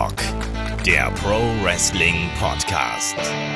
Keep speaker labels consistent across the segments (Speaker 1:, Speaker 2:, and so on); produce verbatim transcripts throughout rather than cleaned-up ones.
Speaker 1: Headlock, der Pro Wrestling Podcast.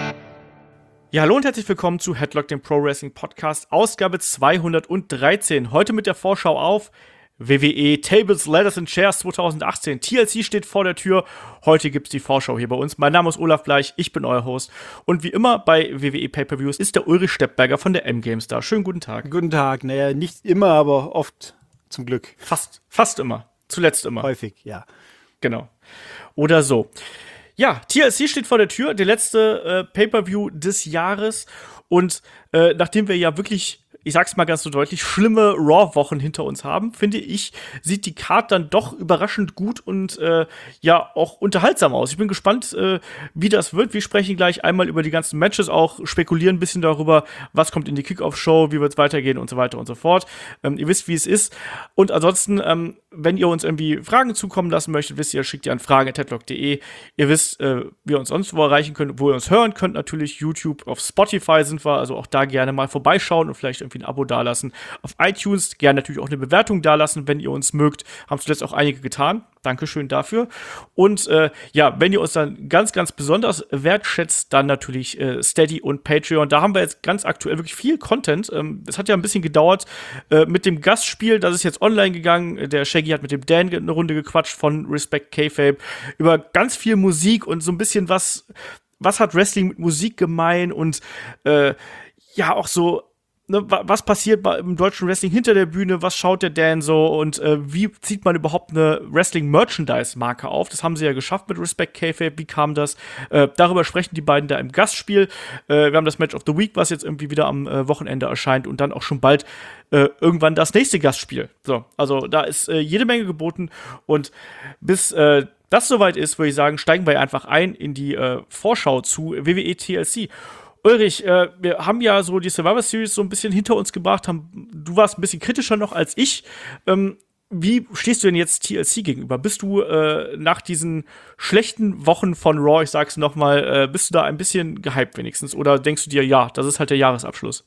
Speaker 2: Ja, hallo und herzlich willkommen zu Headlock, dem Pro Wrestling Podcast, Ausgabe zweihundertdreizehn. Heute mit der Vorschau auf W W E Tables, Ladders and Chairs zweitausendachtzehn. T L C steht vor der Tür. Heute gibt's die Vorschau hier bei uns. Mein Name ist Olaf Bleich, ich bin euer Host. Und wie immer bei W W E Pay-Per-Views ist der Ulrich Steppberger von der M-Games da. Schönen guten Tag.
Speaker 3: Guten Tag. Naja, nicht immer, aber oft zum Glück.
Speaker 2: Fast, fast immer. Zuletzt immer.
Speaker 3: Häufig, ja.
Speaker 2: Genau. Oder so. Ja, T L C steht vor der Tür, der letzte äh, Pay-Per-View des Jahres. Und äh, nachdem wir ja wirklich, ich sag's mal ganz so deutlich, schlimme Raw-Wochen hinter uns haben, finde ich, sieht die Card dann doch überraschend gut und äh, ja auch unterhaltsam aus. Ich bin gespannt, äh, wie das wird. Wir sprechen gleich einmal über die ganzen Matches, auch spekulieren ein bisschen darüber, was kommt in die Kickoff-Show, wie wird's weitergehen und so weiter und so fort. Ähm, ihr wisst, wie es ist. Und ansonsten, ähm, wenn ihr uns irgendwie Fragen zukommen lassen möchtet, wisst ihr, schickt ihr an fragen at headlock punkt de. Ihr wisst, äh, wie ihr uns sonst wo erreichen könnt, wo ihr uns hören könnt. Natürlich YouTube, auf Spotify sind wir, also auch da gerne mal vorbeischauen und vielleicht irgendwie ein Abo dalassen. Auf iTunes gerne natürlich auch eine Bewertung dalassen, wenn ihr uns mögt. Haben zuletzt auch einige getan. Dankeschön dafür. Und äh, ja, wenn ihr uns dann ganz, ganz besonders wertschätzt, dann natürlich äh, Steady und Patreon. Da haben wir jetzt ganz aktuell wirklich viel Content. Ähm, es hat ja ein bisschen gedauert äh, mit dem Gastspiel. Das ist jetzt online gegangen. Der Shaggy hat mit dem Dan eine Runde gequatscht von Respect Kayfabe über ganz viel Musik und so ein bisschen was, was hat Wrestling mit Musik gemein und äh, ja auch so, ne, was passiert im deutschen Wrestling hinter der Bühne, was schaut der Dan so und äh, wie zieht man überhaupt eine Wrestling-Merchandise-Marke auf? Das haben sie ja geschafft mit Respect Kayfabe. Wie kam das? Äh, darüber sprechen die beiden da im Gastspiel. Äh, wir haben das Match of the Week, was jetzt irgendwie wieder am äh, Wochenende erscheint und dann auch schon bald äh, irgendwann das nächste Gastspiel. So, also da ist äh, jede Menge geboten und bis äh, das soweit ist, würde ich sagen, steigen wir einfach ein in die äh, Vorschau zu W W E T L C. Ulrich, äh, wir haben ja so die Survivor Series so ein bisschen hinter uns gebracht. Haben, du warst ein bisschen kritischer noch als ich. Ähm, wie stehst du denn jetzt T L C gegenüber? Bist du äh, nach diesen schlechten Wochen von Raw, ich sag's noch mal, äh, bist du da ein bisschen gehypt wenigstens? Oder denkst du dir, ja, das ist halt der Jahresabschluss?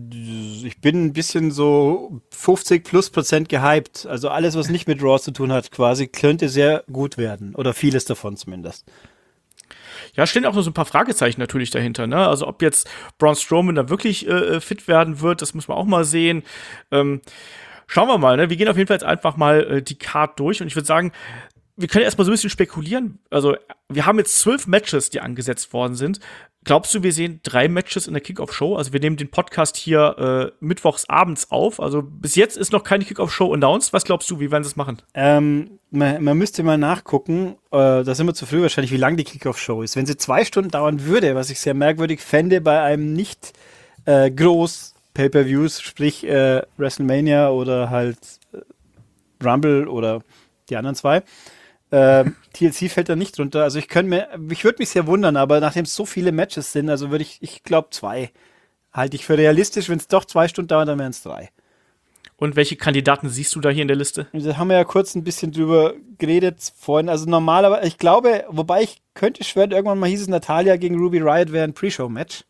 Speaker 3: Ich bin ein bisschen so fünfzig plus Prozent gehypt. Also alles, was nicht mit Raw zu tun hat, quasi, könnte sehr gut werden. Oder vieles davon zumindest.
Speaker 2: Ja, stehen auch noch so ein paar Fragezeichen natürlich dahinter, ne? Also ob jetzt Braun Strowman da wirklich äh, fit werden wird, das muss man auch mal sehen. Ähm, schauen wir mal, ne? Wir gehen auf jeden Fall jetzt einfach mal äh, die Card durch und ich würde sagen, wir können erstmal so ein bisschen spekulieren. Also, wir haben jetzt zwölf Matches, die angesetzt worden sind. Glaubst du, wir sehen drei Matches in der Kickoff-Show? Also, wir nehmen den Podcast hier äh, mittwochs abends auf. Also, bis jetzt ist noch keine Kickoff-Show announced. Was glaubst du, wie werden sie es machen?
Speaker 3: Ähm, man, man müsste mal nachgucken, äh, da sind wir zu früh wahrscheinlich, wie lang die Kickoff-Show ist. Wenn sie zwei Stunden dauern würde, was ich sehr merkwürdig fände bei einem nicht äh, groß Pay-Per-Views, sprich äh, WrestleMania oder halt äh, Rumble oder die anderen zwei, Äh, T L C fällt da nicht drunter. Also ich könnte mir, ich würde mich sehr wundern, aber nachdem es so viele Matches sind, also würde ich, ich glaube zwei, halte ich für realistisch. Wenn es doch zwei Stunden dauert, dann wären es drei.
Speaker 2: Und welche Kandidaten siehst du da hier in der Liste?
Speaker 3: Da haben wir ja kurz ein bisschen drüber geredet vorhin. Also normalerweise, ich glaube, wobei ich könnte schwören, irgendwann mal hieß es, Natalia gegen Ruby Riott wäre ein Pre-Show-Match.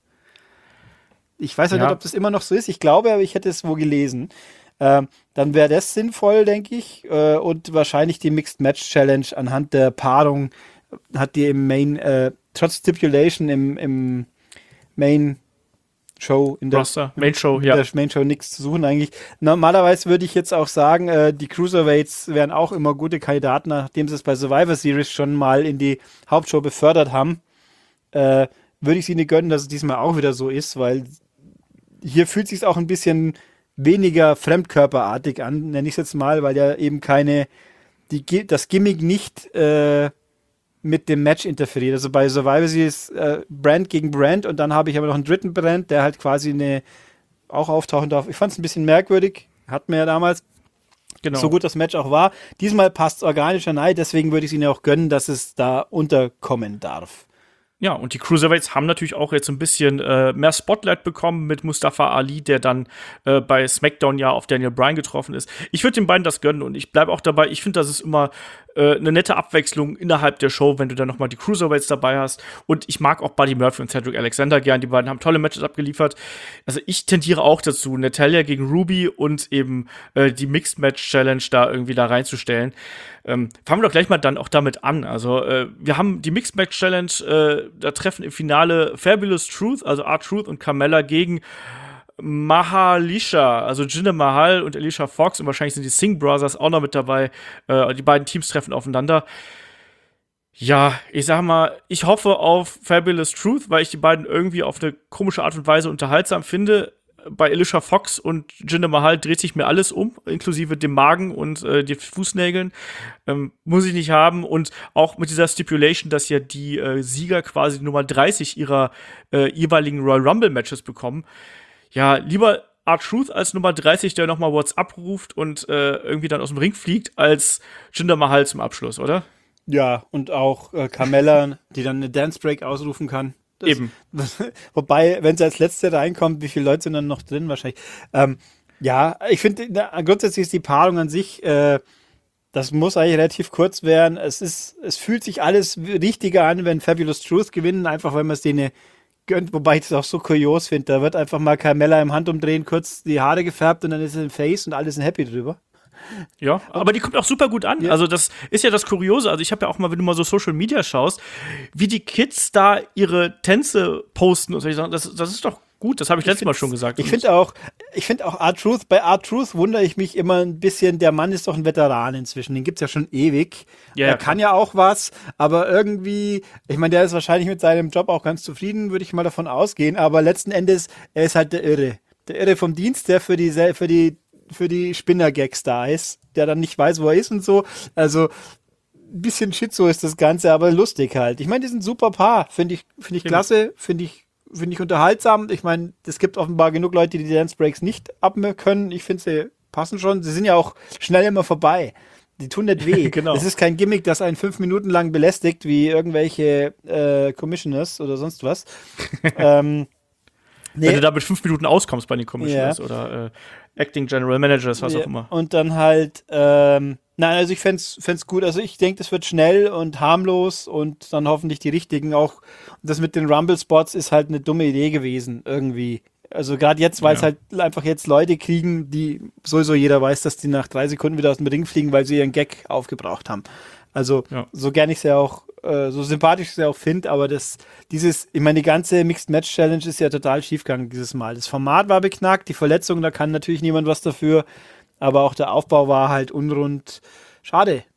Speaker 3: Ich weiß ja nicht, ob das immer noch so ist. Ich glaube, aber ich hätte es wo gelesen. Ähm, dann wäre das sinnvoll, denke ich. Äh, und wahrscheinlich die Mixed Match Challenge anhand der Paarung hat die im Main, äh, trotz Stipulation im, im Main Show, in der,
Speaker 2: Roster, Main Show,
Speaker 3: in
Speaker 2: ja.
Speaker 3: der Main Show nichts zu suchen eigentlich. Normalerweise würde ich jetzt auch sagen, äh, die Cruiserweights wären auch immer gute Kandidaten, nachdem sie es bei Survivor Series schon mal in die Hauptshow befördert haben. Äh, würde ich sie nicht gönnen, dass es diesmal auch wieder so ist, weil hier fühlt es sich auch ein bisschen weniger fremdkörperartig an, nenne ich es jetzt mal, weil ja eben keine, die, das Gimmick nicht äh, mit dem Match interferiert. Also bei Survivor Series äh, Brand gegen Brand und dann habe ich aber noch einen dritten Brand, der halt quasi eine auch auftauchen darf. Ich fand es ein bisschen merkwürdig, hatten wir ja damals. Genau. So gut das Match auch war. Diesmal passt es organischer rein, deswegen würde ich es ihnen auch gönnen, dass es da unterkommen darf.
Speaker 2: Ja, und die Cruiserweights haben natürlich auch jetzt ein bisschen äh, mehr Spotlight bekommen mit Mustafa Ali, der dann äh, bei SmackDown ja auf Daniel Bryan getroffen ist. Ich würde den beiden das gönnen und ich bleibe auch dabei. Ich finde, das ist immer äh, eine nette Abwechslung innerhalb der Show, wenn du dann noch mal die Cruiserweights dabei hast. Und ich mag auch Buddy Murphy und Cedric Alexander gern. Die beiden haben tolle Matches abgeliefert. Also ich tendiere auch dazu, Natalya gegen Ruby und eben äh, die Mixed Match Challenge da irgendwie da reinzustellen. Ähm, fangen wir doch gleich mal dann auch damit an. Also, äh, wir haben die Mixed Match Challenge, äh, da treffen im Finale Fabulous Truth, also R-Truth und Carmella gegen Mahalisha, also Jinder Mahal und Alicia Fox, und wahrscheinlich sind die Singh Brothers auch noch mit dabei. Äh, die beiden Teams treffen aufeinander. Ja, ich sag mal, ich hoffe auf Fabulous Truth, weil ich die beiden irgendwie auf eine komische Art und Weise unterhaltsam finde. Bei Alicia Fox und Jinder Mahal dreht sich mir alles um, inklusive dem Magen und äh, den Fußnägeln. Ähm, muss ich nicht haben. Und auch mit dieser Stipulation, dass ja die äh, Sieger quasi Nummer dreißig ihrer äh, jeweiligen Royal Rumble Matches bekommen. Ja, lieber R-Truth als Nummer dreißig, der nochmal WhatsApp ruft und äh, irgendwie dann aus dem Ring fliegt, als Jinder Mahal zum Abschluss, oder?
Speaker 3: Ja, und auch äh, Carmella, die dann eine Dance Break ausrufen kann. Das,
Speaker 2: Eben.
Speaker 3: Das, wobei, wenn sie als Letzte reinkommt, wie viele Leute sind dann noch drin wahrscheinlich? Ähm, ja, ich finde, grundsätzlich ist die Paarung an sich, äh, das muss eigentlich relativ kurz werden. Es ist, es fühlt sich alles richtiger an, wenn Fabulous Truth gewinnen, einfach weil man es denen gönnt, wobei ich das auch so kurios finde. Da wird einfach mal Carmella im Handumdrehen kurz die Haare gefärbt und dann ist es im Face und alle sind happy drüber.
Speaker 2: Ja, aber die kommt auch super gut an. Ja. Also das ist ja das Kuriose. Also ich habe ja auch mal, wenn du mal so Social Media schaust, wie die Kids da ihre Tänze posten und so. Das, das ist doch gut. Das habe ich, ich letztes Mal schon gesagt.
Speaker 3: Ich finde auch, ich finde auch R-Truth, bei R-Truth wundere ich mich immer ein bisschen, der Mann ist doch ein Veteran inzwischen. Den gibt's ja schon ewig. Ja, er ja, kann ja auch was, aber irgendwie, ich meine, der ist wahrscheinlich mit seinem Job auch ganz zufrieden, würde ich mal davon ausgehen. Aber letzten Endes, er ist halt der Irre. Der Irre vom Dienst, der für die, für die für die Spinner-Gags da ist, der dann nicht weiß, wo er ist und so. Also ein bisschen Schizo ist das Ganze, aber lustig halt. Ich meine, die sind ein super Paar. Finde ich, finde ich klasse, finde ich, finde ich unterhaltsam. Ich meine, es gibt offenbar genug Leute, die die Dance Breaks nicht ab können. Ich finde, sie passen schon. Sie sind ja auch schnell immer vorbei. Die tun nicht weh.
Speaker 2: Genau.
Speaker 3: Es ist kein Gimmick, das einen fünf Minuten lang belästigt, wie irgendwelche äh, Commissioners oder sonst was. ähm,
Speaker 2: nee. Wenn du da mit fünf Minuten auskommst bei den Commissioners ja. oder äh, Acting General Managers, was
Speaker 3: ja,
Speaker 2: auch immer.
Speaker 3: Und dann halt, ähm, nein, also ich fände es gut. Also ich denke, das wird schnell und harmlos und dann hoffentlich die richtigen auch. Das mit den Rumble-Spots ist halt eine dumme Idee gewesen, irgendwie. Also gerade jetzt, weil es ja. halt einfach jetzt Leute kriegen, die sowieso jeder weiß, dass die nach drei Sekunden wieder aus dem Ring fliegen, weil sie ihren Gag aufgebraucht haben. Also ja. so gern ich es ja auch, äh, so sympathisch ich es ja auch finde, aber das, dieses, ich meine, die ganze Mixed Match Challenge ist ja total schiefgegangen dieses Mal. Das Format war beknackt, die Verletzung, da kann natürlich niemand was dafür, aber auch der Aufbau war halt unrund. Schade.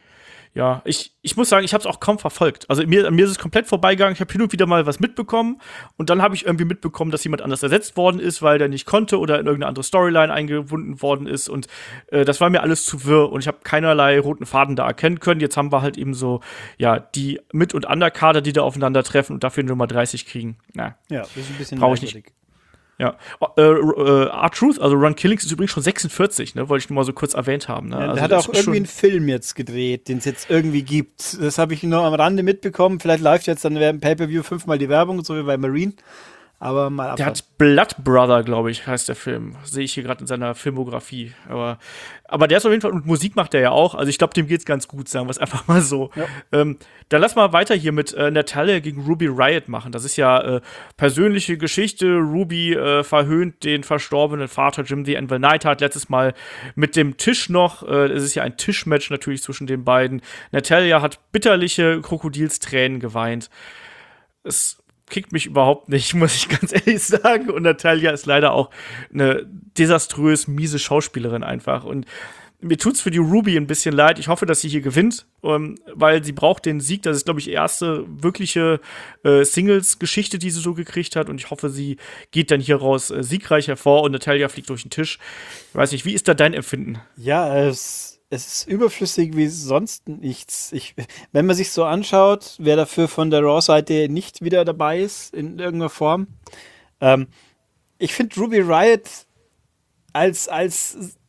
Speaker 2: Ja, ich, ich muss sagen, ich habe es auch kaum verfolgt. Also mir, mir ist es komplett vorbeigegangen. Ich habe hin und wieder mal was mitbekommen und dann habe ich irgendwie mitbekommen, dass jemand anders ersetzt worden ist, weil der nicht konnte oder in irgendeine andere Storyline eingebunden worden ist und äh, das war mir alles zu wirr und ich habe keinerlei roten Faden da erkennen können. Jetzt haben wir halt eben so, ja, die Mit- und Underkader, die da aufeinandertreffen und dafür Nummer dreißig kriegen. Na,
Speaker 3: ja, das ist ein bisschen
Speaker 2: brauche ich nicht. Ja, äh, äh, R-Truth, also Run Killings, ist übrigens schon sechsundvierzig, ne? Wollte ich nur mal so kurz erwähnt haben. Ne?
Speaker 3: Ja, der
Speaker 2: also
Speaker 3: hat auch irgendwie einen Film jetzt gedreht, den es jetzt irgendwie gibt. Das habe ich nur am Rande mitbekommen. Vielleicht läuft jetzt dann während Pay-Per-View fünfmal die Werbung, so wie bei Marine. Aber mal abwarten.
Speaker 2: Der hat Blood Brother, glaube ich, heißt der Film. Sehe ich hier gerade in seiner Filmografie. Aber, aber der ist auf jeden Fall, und Musik macht der ja auch. Also ich glaube, dem geht's ganz gut, sagen wir es einfach mal so. Ja. Ähm, dann lass mal weiter hier mit äh, Natalya gegen Ruby Riott machen. Das ist ja äh, persönliche Geschichte. Ruby äh, verhöhnt den verstorbenen Vater Jim the Anvil Neidhart letztes Mal mit dem Tisch noch. Äh, es ist ja ein Tischmatch natürlich zwischen den beiden. Natalya hat bitterliche Krokodilstränen geweint. Es kickt mich überhaupt nicht, muss ich ganz ehrlich sagen. Und Natalya ist leider auch eine desaströs miese Schauspielerin einfach. Und mir tut's für die Ruby ein bisschen leid. Ich hoffe, dass sie hier gewinnt, um, weil sie braucht den Sieg. Das ist, glaube ich, die erste wirkliche äh, Singles-Geschichte, die sie so gekriegt hat. Und ich hoffe, sie geht dann hier raus äh, siegreich hervor und Natalya fliegt durch den Tisch. Ich weiß nicht, wie ist da dein Empfinden?
Speaker 3: Ja, es Es ist überflüssig wie sonst nichts. Ich, wenn man sich so anschaut, wer dafür von der Raw-Seite nicht wieder dabei ist, in irgendeiner Form. Ähm, ich finde Ruby Riott als, als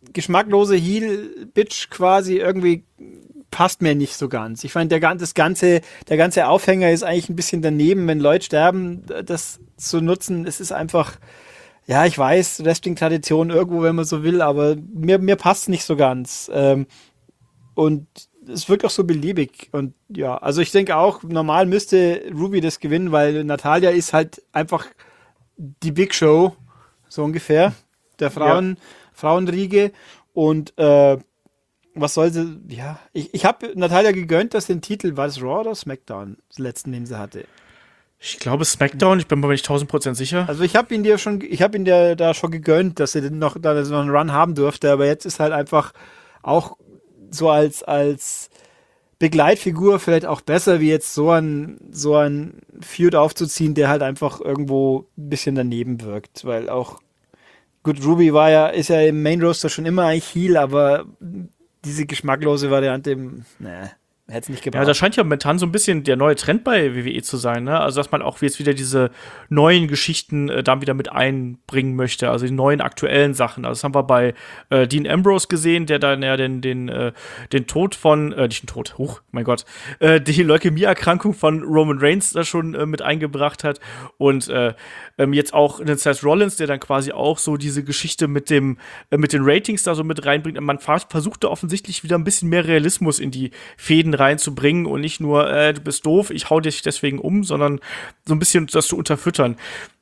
Speaker 3: geschmacklose Heel-Bitch quasi irgendwie passt mir nicht so ganz. Ich meine, der, das ganze, der ganze Aufhänger ist eigentlich ein bisschen daneben, wenn Leute sterben, das zu nutzen. Es ist einfach, ja, ich weiß, Wrestling-Tradition irgendwo, wenn man so will, aber mir, mir passt es nicht so ganz. Ähm, und es wirkt auch so beliebig. Und ja, also ich denke auch, normal müsste Ruby das gewinnen, weil Natalya ist halt einfach die Big Show, so ungefähr, der Frauen, ja. Frauenriege. Und äh, was soll sie, ja, ich, ich habe Natalya gegönnt, dass den Titel, war es Raw oder SmackDown, das letzten, den sie hatte?
Speaker 2: Ich glaube SmackDown, ich bin mir nicht tausend Prozent sicher.
Speaker 3: Also ich habe ihn dir schon, ich habe ihn dir da schon gegönnt, dass sie noch, dass sie noch einen Run haben durfte, aber jetzt ist halt einfach auch so als, als Begleitfigur vielleicht auch besser, wie jetzt so ein, so ein Feud aufzuziehen, der halt einfach irgendwo ein bisschen daneben wirkt, weil auch, gut, Ruby war ja, ist ja im Main Roster schon immer eigentlich Heel, aber diese geschmacklose Variante, ne, hätte es nicht gebraucht.
Speaker 2: Ja, das scheint ja momentan so ein bisschen der neue Trend bei W W E zu sein, ne? Also, dass man auch jetzt wieder diese neuen Geschichten äh, da wieder mit einbringen möchte, also die neuen aktuellen Sachen. Also, das haben wir bei äh, Dean Ambrose gesehen, der dann ja den, den, äh, den Tod von, äh, nicht den Tod, huch, mein Gott, äh, die Leukämie-Erkrankung von Roman Reigns da schon äh, mit eingebracht hat. Und äh, ähm, jetzt auch den Seth Rollins, der dann quasi auch so diese Geschichte mit dem, äh, mit den Ratings da so mit reinbringt. Man versucht da offensichtlich wieder ein bisschen mehr Realismus in die Fäden reinzubringen und nicht nur, äh, du bist doof, ich hau dich deswegen um, sondern so ein bisschen das zu unterfüttern.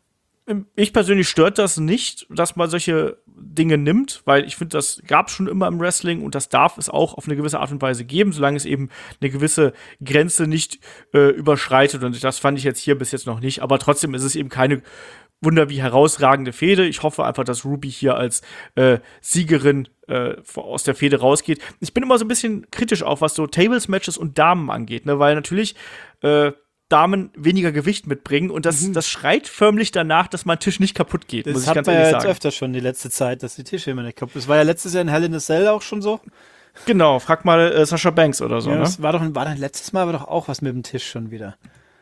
Speaker 2: Ich persönlich stört das nicht, dass man solche Dinge nimmt, weil ich finde, das gab es schon immer im Wrestling und das darf es auch auf eine gewisse Art und Weise geben, solange es eben eine gewisse Grenze nicht äh, überschreitet, und das fand ich jetzt hier bis jetzt noch nicht, aber trotzdem ist es eben keine Wunder wie herausragende Fehde. Ich hoffe einfach, dass Ruby hier als äh, Siegerin äh, aus der Fehde rausgeht. Ich bin immer so ein bisschen kritisch auch, was so Tables-Matches und Damen angeht, ne? Weil natürlich äh, Damen weniger Gewicht mitbringen und das, mhm. das schreit förmlich danach, dass mein Tisch nicht kaputt geht,
Speaker 3: das
Speaker 2: muss ich
Speaker 3: hat
Speaker 2: ganz
Speaker 3: man
Speaker 2: ehrlich
Speaker 3: ja jetzt
Speaker 2: sagen.
Speaker 3: öfter schon die letzte Zeit, dass die Tische immer nicht kaputt sind. Das war ja letztes Jahr in Hell in a Cell auch schon so.
Speaker 2: Genau, frag mal äh, Sasha Banks oder so.
Speaker 3: Ja,
Speaker 2: ne?
Speaker 3: das war doch, war doch letztes Mal war doch auch was mit dem Tisch schon wieder.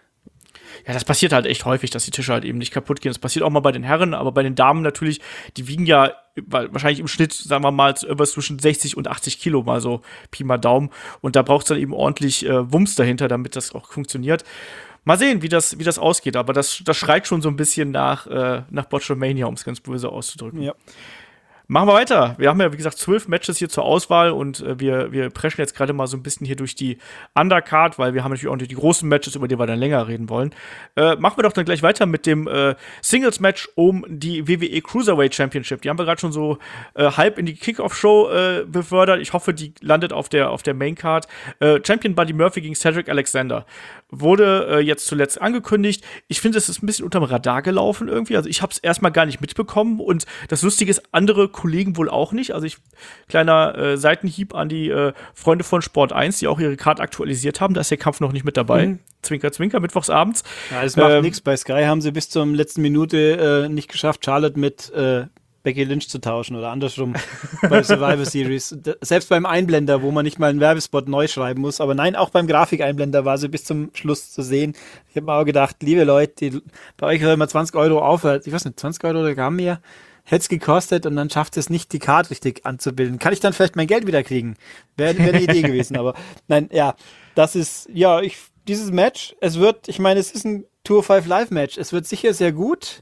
Speaker 2: Ja, das passiert halt echt häufig, dass die Tische halt eben nicht kaputt gehen. Das passiert auch mal bei den Herren, aber bei den Damen natürlich, die wiegen ja wahrscheinlich im Schnitt, sagen wir mal, irgendwas zwischen sechzig und achtzig Kilo, mal so Pi mal Daumen. Und da braucht es dann eben ordentlich äh, Wumms dahinter, damit das auch funktioniert. Mal sehen, wie das, wie das ausgeht, aber das, das schreit schon so ein bisschen nach, äh, nach Botchamania, um es ganz böse auszudrücken.
Speaker 3: Ja.
Speaker 2: Machen wir weiter. Wir haben ja, wie gesagt, zwölf Matches hier zur Auswahl und äh, wir, wir preschen jetzt gerade mal so ein bisschen hier durch die Undercard, weil wir haben natürlich auch noch die großen Matches, über die wir dann länger reden wollen. Äh, machen wir doch dann gleich weiter mit dem äh, Singles-Match um die W W E Cruiserweight Championship. Die haben wir gerade schon so äh, halb in die Kickoff-Show äh, befördert. Ich hoffe, die landet auf der, auf der Main-Card. Äh, Champion Buddy Murphy gegen Cedric Alexander. Wurde äh, jetzt zuletzt angekündigt. Ich finde, es ist ein bisschen unterm Radar gelaufen irgendwie. Also ich habe es erstmal gar nicht mitbekommen und das Lustige ist, andere Kollegen wohl auch nicht. Also ich, kleiner äh, Seitenhieb an die äh, Freunde von Sport eins, die auch ihre Card aktualisiert haben. Da ist der Kampf noch nicht mit dabei. Mhm. Zwinker, zwinker, mittwochsabends.
Speaker 3: Ja, das macht
Speaker 2: ähm,
Speaker 3: nichts. Bei Sky haben sie bis zur letzten Minute äh, nicht geschafft, Charlotte mit äh, Becky Lynch zu tauschen oder andersrum bei Survivor Series. Selbst beim Einblender, wo man nicht mal einen Werbespot neu schreiben muss, aber nein, auch beim Grafikeinblender war sie bis zum Schluss zu sehen. Ich habe mir auch gedacht, liebe Leute, die, bei euch hört immer zwanzig Euro auf, ich weiß nicht, zwanzig Euro oder gar mehr, hätte es gekostet und dann schafft es nicht, die Card richtig anzubilden. Kann ich dann vielleicht mein Geld wieder kriegen? Wäre wär eine Idee gewesen, aber nein, ja, das ist, ja, ich, dieses Match, es wird, ich meine, es ist ein Tour fünf Live Match, es wird sicher sehr gut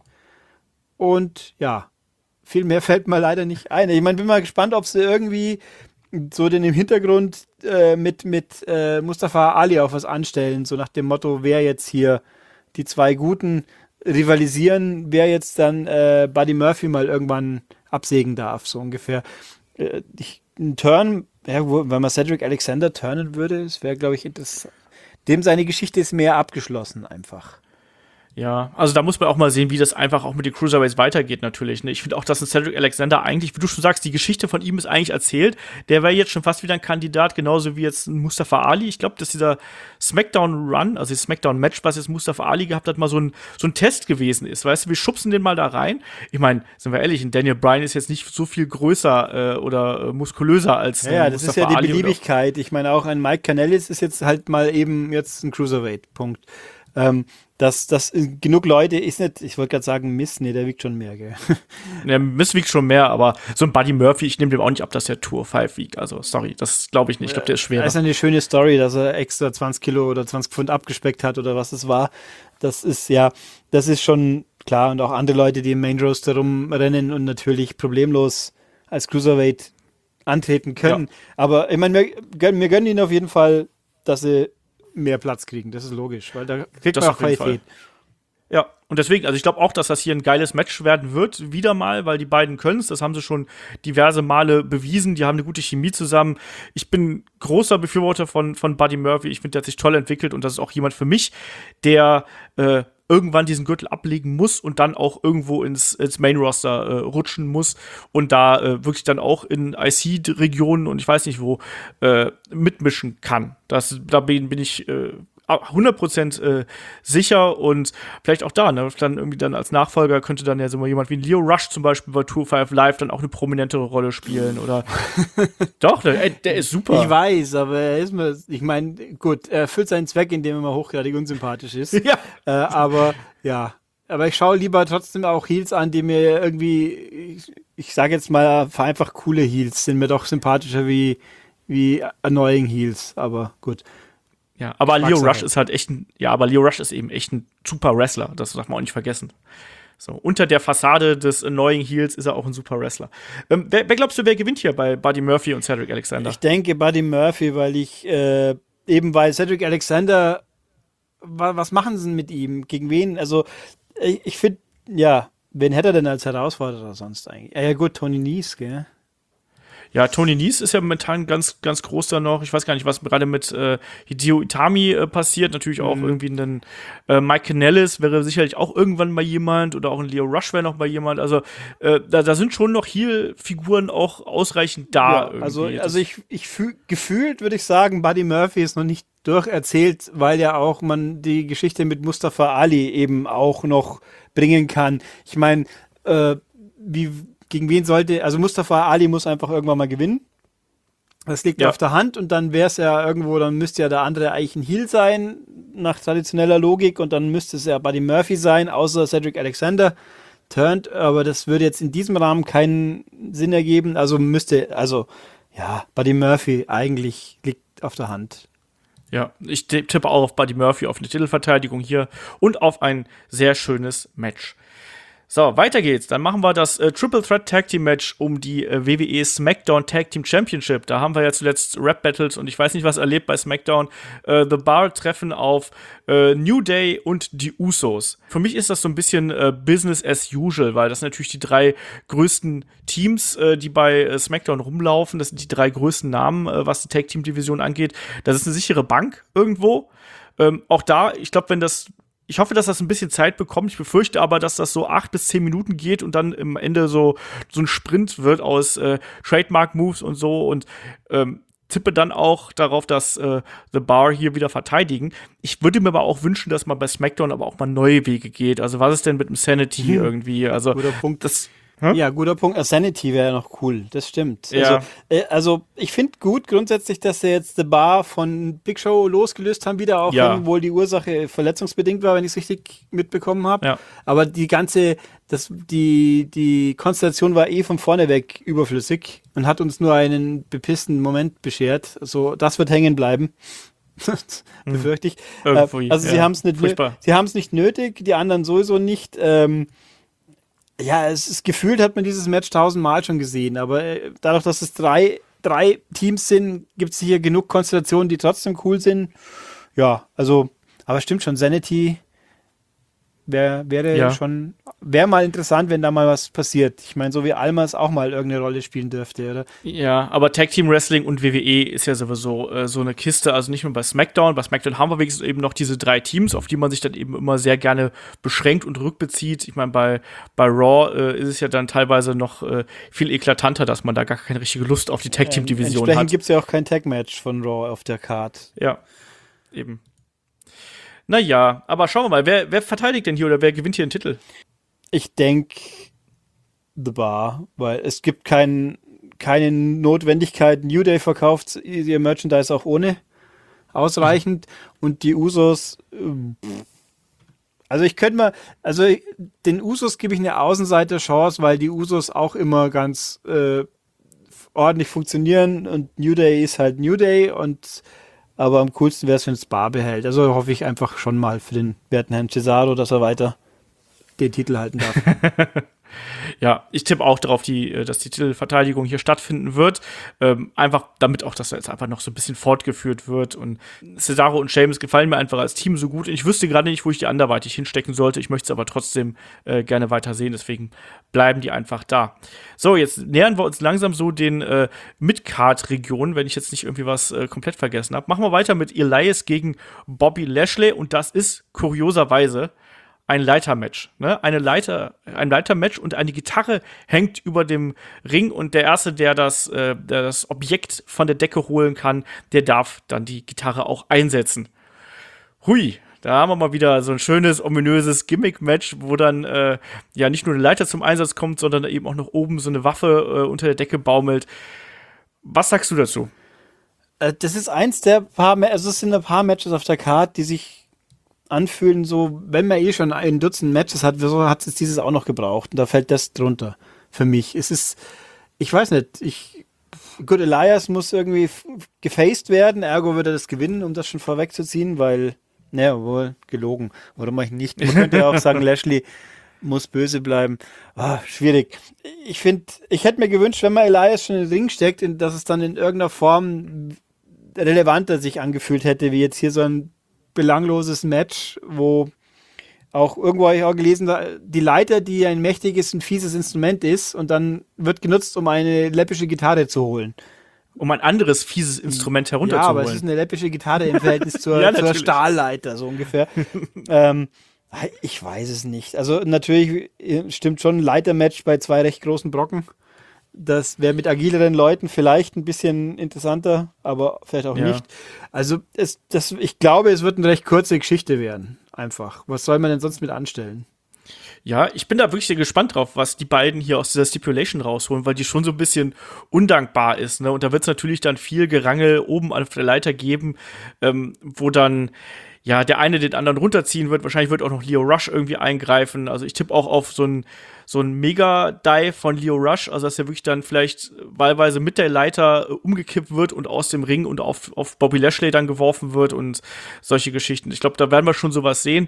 Speaker 3: und ja, viel mehr fällt mir leider nicht ein. Ich meine, bin mal gespannt, ob sie irgendwie so den im Hintergrund äh, mit, mit äh, Mustafa Ali auf was anstellen, so nach dem Motto, wer jetzt hier die zwei Guten rivalisieren, wer jetzt dann äh, Buddy Murphy mal irgendwann absägen darf, so ungefähr. Äh, ich, ein Turn, ja, wo, wenn man Cedric Alexander turnen würde, das wäre, glaube ich, interessant. Dem seine Geschichte ist mehr abgeschlossen einfach.
Speaker 2: Ja, also da muss man auch mal sehen, wie das einfach auch mit den Cruiserweights weitergeht natürlich. Ne? Ich finde auch, dass ein Cedric Alexander eigentlich, wie du schon sagst, die Geschichte von ihm ist eigentlich erzählt. Der wäre jetzt schon fast wieder ein Kandidat, genauso wie jetzt ein Mustafa Ali. Ich glaube, dass dieser Smackdown-Run, also das Smackdown-Match, was jetzt Mustafa Ali gehabt hat, mal so ein, so ein Test gewesen ist. Weißt du, wir schubsen den mal da rein. Ich meine, sind wir ehrlich, ein Daniel Bryan ist jetzt nicht so viel größer äh, oder äh, muskulöser als
Speaker 3: ja, ja, das
Speaker 2: Mustafa
Speaker 3: ist ja die
Speaker 2: Ali
Speaker 3: Beliebigkeit. Ich meine, auch ein Mike Kanellis ist jetzt halt mal eben jetzt ein Cruiserweight. Punkt. Ähm, dass das genug Leute ist nicht, ich wollte gerade sagen, Miss, nee, der wiegt schon mehr, gell?
Speaker 2: Der Miss wiegt schon mehr, aber so ein Buddy Murphy, ich nehme dem auch nicht ab, dass der Tour fünf wiegt. Also, sorry, das glaube ich nicht. Ich glaube, der ist schwerer.
Speaker 3: Das ist eine schöne Story, dass er extra zwanzig Kilo oder zwanzig Pfund abgespeckt hat oder was es war. Das ist, ja, das ist schon klar. Und auch andere Leute, die im Main Roster rumrennen und natürlich problemlos als Cruiserweight antreten können. Ja. Aber ich meine, wir, wir gönnen ihnen auf jeden Fall, dass sie mehr Platz kriegen. Das ist logisch, weil da kriegt man auch Qualität.
Speaker 2: Ja, und deswegen, also ich glaube auch, dass das hier ein geiles Match werden wird, wieder mal, weil die beiden können es. Das haben sie schon diverse Male bewiesen. Die haben eine gute Chemie zusammen. Ich bin großer Befürworter von, von Buddy Murphy. Ich finde, der hat sich toll entwickelt und das ist auch jemand für mich, der äh, irgendwann diesen Gürtel ablegen muss und dann auch irgendwo ins, ins Main-Roster äh, rutschen muss und da äh, wirklich dann auch in I C-Regionen und ich weiß nicht wo äh, mitmischen kann. Das, da bin, bin ich äh, hundert Prozent äh, sicher und vielleicht auch da, ne, dann irgendwie dann als Nachfolger könnte dann ja so mal jemand wie Lio Rush zum Beispiel bei Tour fünf Live dann auch eine prominentere Rolle spielen oder doch, der, der ist super.
Speaker 3: Ich weiß, aber er ist mir, ich meine, gut, er erfüllt seinen Zweck, indem er mal hochgradig unsympathisch ist.
Speaker 2: Ja.
Speaker 3: Äh, aber, ja, aber ich schaue lieber trotzdem auch Heels an, die mir irgendwie, ich, ich sage jetzt mal, einfach coole Heels sind mir doch sympathischer wie, wie annoying Heels, aber gut.
Speaker 2: Ja, aber Lio Rush ist halt echt ein, ja, aber Lio Rush ist eben echt ein super Wrestler, das darf man auch nicht vergessen. So, unter der Fassade des Annoying Heels ist er auch ein super Wrestler. Ähm, wer, wer glaubst du, wer gewinnt hier bei Buddy Murphy und Cedric Alexander?
Speaker 3: Ich denke Buddy Murphy, weil ich, äh, eben weil Cedric Alexander, wa- was machen sie denn mit ihm? Gegen wen? Also, ich, ich finde, ja, wen hätte er denn als Herausforderer sonst eigentlich? Ja, ja gut, Tony Nese, gell?
Speaker 2: Ja, Tony Nese ist ja momentan ganz, ganz groß da noch. Ich weiß gar nicht, was gerade mit äh, Hideo Itami äh, passiert. Natürlich auch mhm. irgendwie ein äh, Mike Kanellis wäre sicherlich auch irgendwann mal jemand oder auch ein Lio Rush wäre noch mal jemand. Also äh, da, da sind schon noch Heel-Figuren auch ausreichend da.
Speaker 3: Ja, also, also ich, ich fühl, gefühlt würde ich sagen, Buddy Murphy ist noch nicht durcherzählt, weil ja auch man die Geschichte mit Mustafa Ali eben auch noch bringen kann. Ich meine, äh, wie gegen wen sollte, also Mustafa Ali muss einfach irgendwann mal gewinnen. Das liegt ja auf der Hand und dann wäre es ja irgendwo, dann müsste ja der andere eigentlich ein Heel sein, nach traditioneller Logik, und dann müsste es ja Buddy Murphy sein, außer Cedric Alexander turned, aber das würde jetzt in diesem Rahmen keinen Sinn ergeben, also müsste, also ja, Buddy Murphy eigentlich liegt auf der Hand.
Speaker 2: Ja, ich tippe auch auf Buddy Murphy, auf eine Titelverteidigung hier und auf ein sehr schönes Match. So, weiter geht's. Dann machen wir das äh, Triple Threat Tag Team Match um die äh, W W E SmackDown Tag Team Championship. Da haben wir ja zuletzt Rap Battles und ich weiß nicht, was erlebt bei SmackDown. Äh, The Bar treffen auf äh, New Day und die Usos. Für mich ist das so ein bisschen äh, Business as usual, weil das sind natürlich die drei größten Teams, äh, die bei äh, SmackDown rumlaufen. Das sind die drei größten Namen, äh, was die Tag Team Division angeht. Das ist eine sichere Bank irgendwo. Ähm, auch da, ich glaube, wenn das Ich hoffe, dass das ein bisschen Zeit bekommt. Ich befürchte aber, dass das so acht bis zehn Minuten geht und dann im Ende so, so ein Sprint wird aus äh, Trademark-Moves und so und ähm, tippe dann auch darauf, dass äh, The Bar hier wieder verteidigen. Ich würde mir aber auch wünschen, dass man bei SmackDown aber auch mal neue Wege geht. Also was ist denn mit dem Sanity hm. irgendwie? Also
Speaker 3: guter Punkt.
Speaker 2: Das
Speaker 3: Hm? Ja, guter Punkt. Sanity wäre noch cool, das stimmt.
Speaker 2: Ja.
Speaker 3: Also, äh, also ich finde gut grundsätzlich, dass sie jetzt The Bar von Big Show losgelöst haben, wieder auch
Speaker 2: ja.
Speaker 3: wenn wohl die Ursache verletzungsbedingt war, wenn ich es richtig mitbekommen habe.
Speaker 2: Ja.
Speaker 3: Aber die ganze, das, die, die Konstellation war eh von vorne weg überflüssig und hat uns nur einen bepissten Moment beschert. Also das wird hängen bleiben. Befürchte ich.
Speaker 2: Irgendwie,
Speaker 3: also sie
Speaker 2: ja.
Speaker 3: haben es nicht, sie haben es nicht nötig, die anderen sowieso nicht. Ähm, Ja, es ist gefühlt, hat man dieses Match tausendmal schon gesehen, aber äh, dadurch, dass es drei, drei Teams sind, gibt es hier genug Konstellationen, die trotzdem cool sind. Ja, also, aber stimmt schon, Sanity wär, wäre
Speaker 2: ja.
Speaker 3: schon, wäre mal interessant, wenn da mal was passiert. Ich meine, so wie Almas auch mal irgendeine Rolle spielen dürfte, oder?
Speaker 2: Ja, aber Tag Team Wrestling und W W E ist ja sowieso äh, so eine Kiste, also nicht nur bei SmackDown. Bei SmackDown haben wir wenigstens eben noch diese drei Teams, auf die man sich dann eben immer sehr gerne beschränkt und rückbezieht. Ich meine, bei, bei Raw äh, ist es ja dann teilweise noch äh, viel eklatanter, dass man da gar keine richtige Lust auf die Tag Team Division
Speaker 3: Entsprechend
Speaker 2: hat.
Speaker 3: Entsprechend gibt es ja auch kein Tag-Match von Raw auf der Card.
Speaker 2: Ja, eben. Naja, aber schauen wir mal, wer, wer verteidigt denn hier oder wer gewinnt hier den Titel?
Speaker 3: Ich denke The Bar, weil es gibt kein, keine Notwendigkeit. New Day verkauft ihr Merchandise auch ohne ausreichend und die Usos, Also ich könnte mal, also den Usos gebe ich eine Außenseiter-Chance, weil die Usos auch immer ganz äh, ordentlich funktionieren und New Day ist halt New Day und aber am coolsten wäre es, wenn es Bar behält. Also hoffe ich einfach schon mal für den werten Herrn Cesaro, dass er weiter den Titel halten darf.
Speaker 2: Ja, ich tippe auch darauf, die, dass die Titelverteidigung hier stattfinden wird. Ähm, einfach damit auch, dass das jetzt einfach noch so ein bisschen fortgeführt wird. Und Cesaro und Sheamus gefallen mir einfach als Team so gut. Ich wüsste gerade nicht, wo ich die anderweitig hinstecken sollte. Ich möchte es aber trotzdem äh, gerne weiter sehen. Deswegen bleiben die einfach da. So, jetzt nähern wir uns langsam so den äh, Mid-Card-Regionen, wenn ich jetzt nicht irgendwie was äh, komplett vergessen habe. Machen wir weiter mit Elias gegen Bobby Lashley. Und das ist kurioserweise ein Leitermatch, ne? Eine Leiter, ein Leitermatch und eine Gitarre hängt über dem Ring und der Erste, der das, äh, der das Objekt von der Decke holen kann, der darf dann die Gitarre auch einsetzen. Hui, da haben wir mal wieder so ein schönes, ominöses Gimmick-Match, wo dann äh, ja nicht nur eine Leiter zum Einsatz kommt, sondern eben auch noch oben so eine Waffe äh, unter der Decke baumelt. Was sagst du dazu?
Speaker 3: Äh, das ist eins der paar, also es sind ein paar Matches auf der Card, die sich anfühlen, so, wenn man eh schon ein Dutzend Matches hat, wieso hat es dieses auch noch gebraucht? Und da fällt das drunter für mich. Es ist, ich weiß nicht, ich, gut, Elias muss irgendwie f- gefaced werden, ergo würde er das gewinnen, um das schon vorwegzuziehen, weil, naja, wohl, gelogen. Oder mache ich nicht. Man könnte ja auch sagen, Lashley muss böse bleiben. Ah, schwierig. Ich finde, ich hätte mir gewünscht, wenn man Elias schon in den Ring steckt, in, dass es dann in irgendeiner Form relevanter sich angefühlt hätte, wie jetzt hier so ein belangloses Match, wo auch irgendwo habe ich auch gelesen, die Leiter, die ein mächtiges und fieses Instrument ist und dann wird genutzt, um eine läppische Gitarre zu holen.
Speaker 2: Um ein anderes fieses Instrument herunterzuholen.
Speaker 3: Ja, aber es ist eine läppische Gitarre im Verhältnis zur,
Speaker 2: Ja,
Speaker 3: zur Stahlleiter, so ungefähr. ähm, ich weiß es nicht. Also natürlich stimmt schon ein Leitermatch bei zwei recht großen Brocken. Das wäre mit agileren Leuten vielleicht ein bisschen interessanter, aber vielleicht auch
Speaker 2: Ja.
Speaker 3: nicht. Also es, das, ich glaube, es wird eine recht kurze Geschichte werden. Einfach. Was soll man denn sonst mit anstellen?
Speaker 2: Ja, ich bin da wirklich sehr gespannt drauf, was die beiden hier aus dieser Stipulation rausholen, weil die schon so ein bisschen undankbar ist, ne? Und da wird es natürlich dann viel Gerangel oben auf der Leiter geben, ähm, wo dann ja der eine den anderen runterziehen wird. Wahrscheinlich wird auch noch Lio Rush irgendwie eingreifen. Also ich tippe auch auf so ein so ein Mega-Dive von Lio Rush, also dass er wirklich dann vielleicht wahlweise mit der Leiter äh, umgekippt wird und aus dem Ring und auf, auf Bobby Lashley dann geworfen wird und solche Geschichten. Ich glaube, da werden wir schon sowas sehen.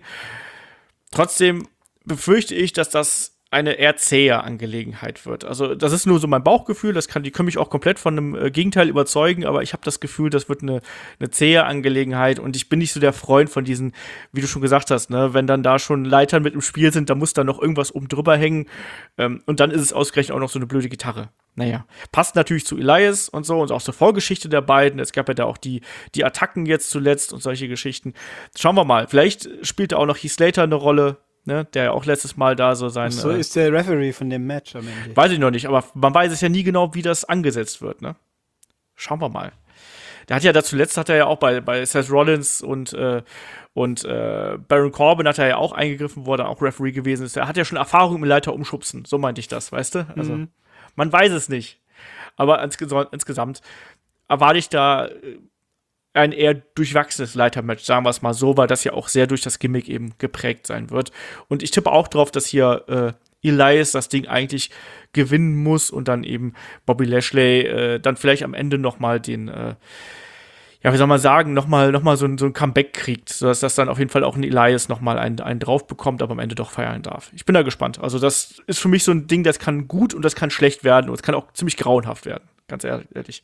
Speaker 2: Trotzdem befürchte ich, dass das eine eher zähe Angelegenheit wird. Also das ist nur so mein Bauchgefühl, das kann, die können mich auch komplett von einem äh, Gegenteil überzeugen, aber ich habe das Gefühl, das wird eine, eine zähe Angelegenheit und ich bin nicht so der Freund von diesen, wie du schon gesagt hast, ne, wenn dann da schon Leitern mit im Spiel sind, da muss da noch irgendwas oben drüber hängen ähm, und dann ist es ausgerechnet auch noch so eine blöde Gitarre. Naja, passt natürlich zu Elias und so und auch zur Vorgeschichte der beiden. Es gab ja da auch die, die Attacken jetzt zuletzt und solche Geschichten. Schauen wir mal, vielleicht spielt da auch noch Heath Slater eine Rolle, ne, der ja auch letztes Mal da so sein.
Speaker 3: So
Speaker 2: äh,
Speaker 3: ist der Referee von dem Match am Ende.
Speaker 2: Weiß ich noch nicht, aber man weiß es ja nie genau, wie das angesetzt wird, ne? Schauen wir mal. Der hat ja da zuletzt, hat er ja auch bei, bei Seth Rollins und, äh, und äh, Baron Corbin hat er ja auch eingegriffen, wo er dann auch Referee gewesen ist. Er hat ja schon Erfahrung im Leiter umschubsen, so meinte ich das, weißt du? Also,
Speaker 3: Mhm.
Speaker 2: man weiß es nicht. Aber insges- insgesamt erwarte ich da äh, ein eher durchwachsenes Leitermatch, sagen wir es mal so, weil das ja auch sehr durch das Gimmick eben geprägt sein wird. Und ich tippe auch drauf, dass hier äh, Elias das Ding eigentlich gewinnen muss und dann eben Bobby Lashley äh, dann vielleicht am Ende noch mal den, äh, ja, wie soll man sagen, noch mal, noch mal so, ein, so ein Comeback kriegt, sodass das dann auf jeden Fall auch ein Elias noch mal einen, einen drauf bekommt, aber am Ende doch feiern darf. Ich bin da gespannt. Also das ist für mich so ein Ding, das kann gut und das kann schlecht werden und es kann auch ziemlich grauenhaft werden, ganz ehrlich.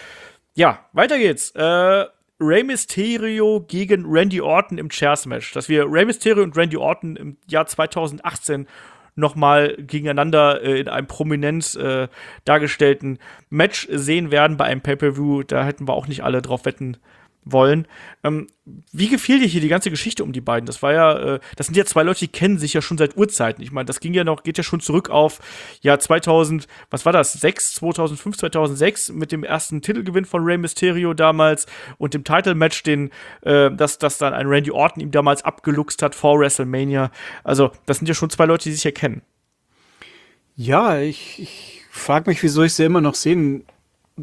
Speaker 2: Ja, weiter geht's. Äh, Rey Mysterio gegen Randy Orton im Chairs-Match. Dass wir Rey Mysterio und Randy Orton im Jahr zwanzig achtzehn noch mal gegeneinander äh, in einem prominent äh, dargestellten Match sehen werden bei einem Pay-Per-View. Da hätten wir auch nicht alle drauf wetten wollen. Ähm, wie gefiel dir hier die ganze Geschichte um die beiden? Das war ja, äh, das sind ja zwei Leute, die kennen sich ja schon seit Urzeiten. Ich meine, das ging ja noch, geht ja schon zurück auf ja zweitausend, was war das? sechs, zweitausendfünf, zweitausendsechs mit dem ersten Titelgewinn von Rey Mysterio damals und dem Title-Match, den, äh, das, das dann ein Randy Orton ihm damals abgeluchst hat vor WrestleMania. Also, das sind ja schon zwei Leute, die sich ja kennen.
Speaker 3: Ja, ich, ich frage mich, wieso ich sie immer noch sehen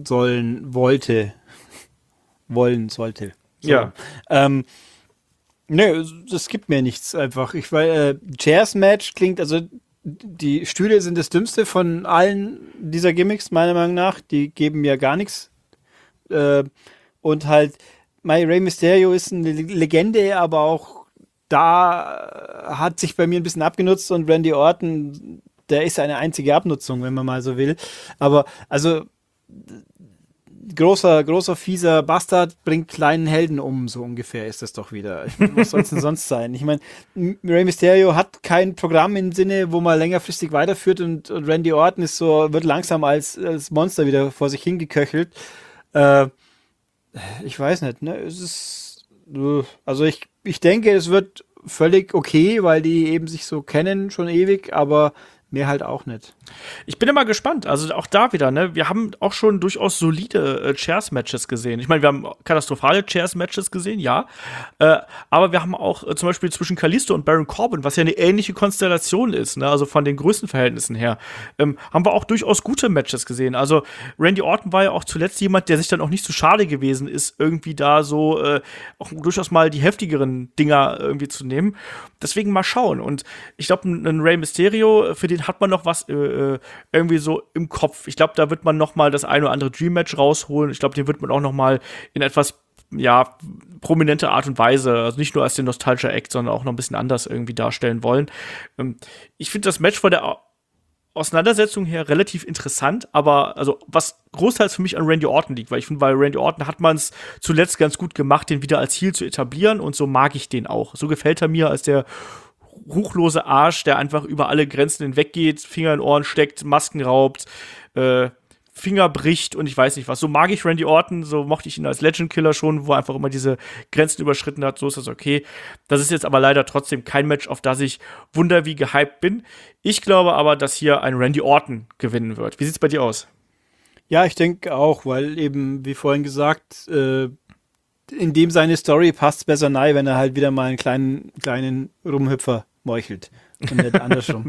Speaker 3: sollen wollte. Wollen sollte. So.
Speaker 2: Ja.
Speaker 3: Ähm, Nö, das gibt mir nichts einfach. Ich weil äh, Chairs-Match klingt, also die Stühle sind das Dümmste von allen dieser Gimmicks, meiner Meinung nach. Die geben mir gar nichts. Äh, und halt, My Rey Mysterio ist eine Legende, aber auch da hat sich bei mir ein bisschen abgenutzt und Randy Orton, der ist eine einzige Abnutzung, wenn man mal so will. Aber also großer, großer, fieser Bastard bringt kleinen Helden um, so ungefähr ist das doch wieder. Ich meine, was soll es denn sonst sein? Ich meine, Rey Mysterio hat kein Programm im Sinne, wo man längerfristig weiterführt und, und Randy Orton ist so, wird langsam als, als Monster wieder vor sich hingeköchelt. Äh, ich weiß nicht, ne? Es ist, also ich, ich denke, es wird völlig okay, weil die eben sich so kennen schon ewig, aber mehr halt auch nicht.
Speaker 2: Ich bin immer gespannt. Also auch da wieder, ne? Wir haben auch schon durchaus solide äh, Chairs-Matches gesehen. Ich meine, wir haben katastrophale Chairs-Matches gesehen, ja. Äh, aber wir haben auch äh, zum Beispiel zwischen Kalisto und Baron Corbin, was ja eine ähnliche Konstellation ist, ne? Also von den Größenverhältnissen her, ähm, haben wir auch durchaus gute Matches gesehen. Also Randy Orton war ja auch zuletzt jemand, der sich dann auch nicht zu schade gewesen ist, irgendwie da so äh, auch durchaus mal die heftigeren Dinger irgendwie zu nehmen. Deswegen mal schauen. Und ich glaube, ein Rey Mysterio, für den hat man noch was äh, irgendwie so im Kopf. Ich glaube, da wird man noch mal das ein oder andere Dream-Match rausholen. Ich glaube, den wird man auch noch mal in etwas, ja, prominente Art und Weise, also nicht nur als den Nostalgia-Act, sondern auch noch ein bisschen anders irgendwie darstellen wollen. Ähm, ich finde das Match von der Auseinandersetzung her relativ interessant, aber also was großteils für mich an Randy Orton liegt, weil ich finde, bei Randy Orton hat man es zuletzt ganz gut gemacht, den wieder als Heel zu etablieren und so mag ich den auch. So gefällt er mir als der ruchlose Arsch, der einfach über alle Grenzen hinweg geht, Finger in Ohren steckt, Masken raubt, äh, Finger bricht und ich weiß nicht was. So mag ich Randy Orton, so mochte ich ihn als Legend Killer schon, wo er einfach immer diese Grenzen überschritten hat, so ist das okay. Das ist jetzt aber leider trotzdem kein Match, auf das ich wunder wie gehypt bin. Ich glaube aber, dass hier ein Randy Orton gewinnen wird. Wie sieht's bei dir aus?
Speaker 3: Ja, ich denke auch, weil eben, wie vorhin gesagt, äh, in dem seine Story passt besser rein, wenn er halt wieder mal einen kleinen, kleinen Rumhüpfer meuchelt und nicht andersrum.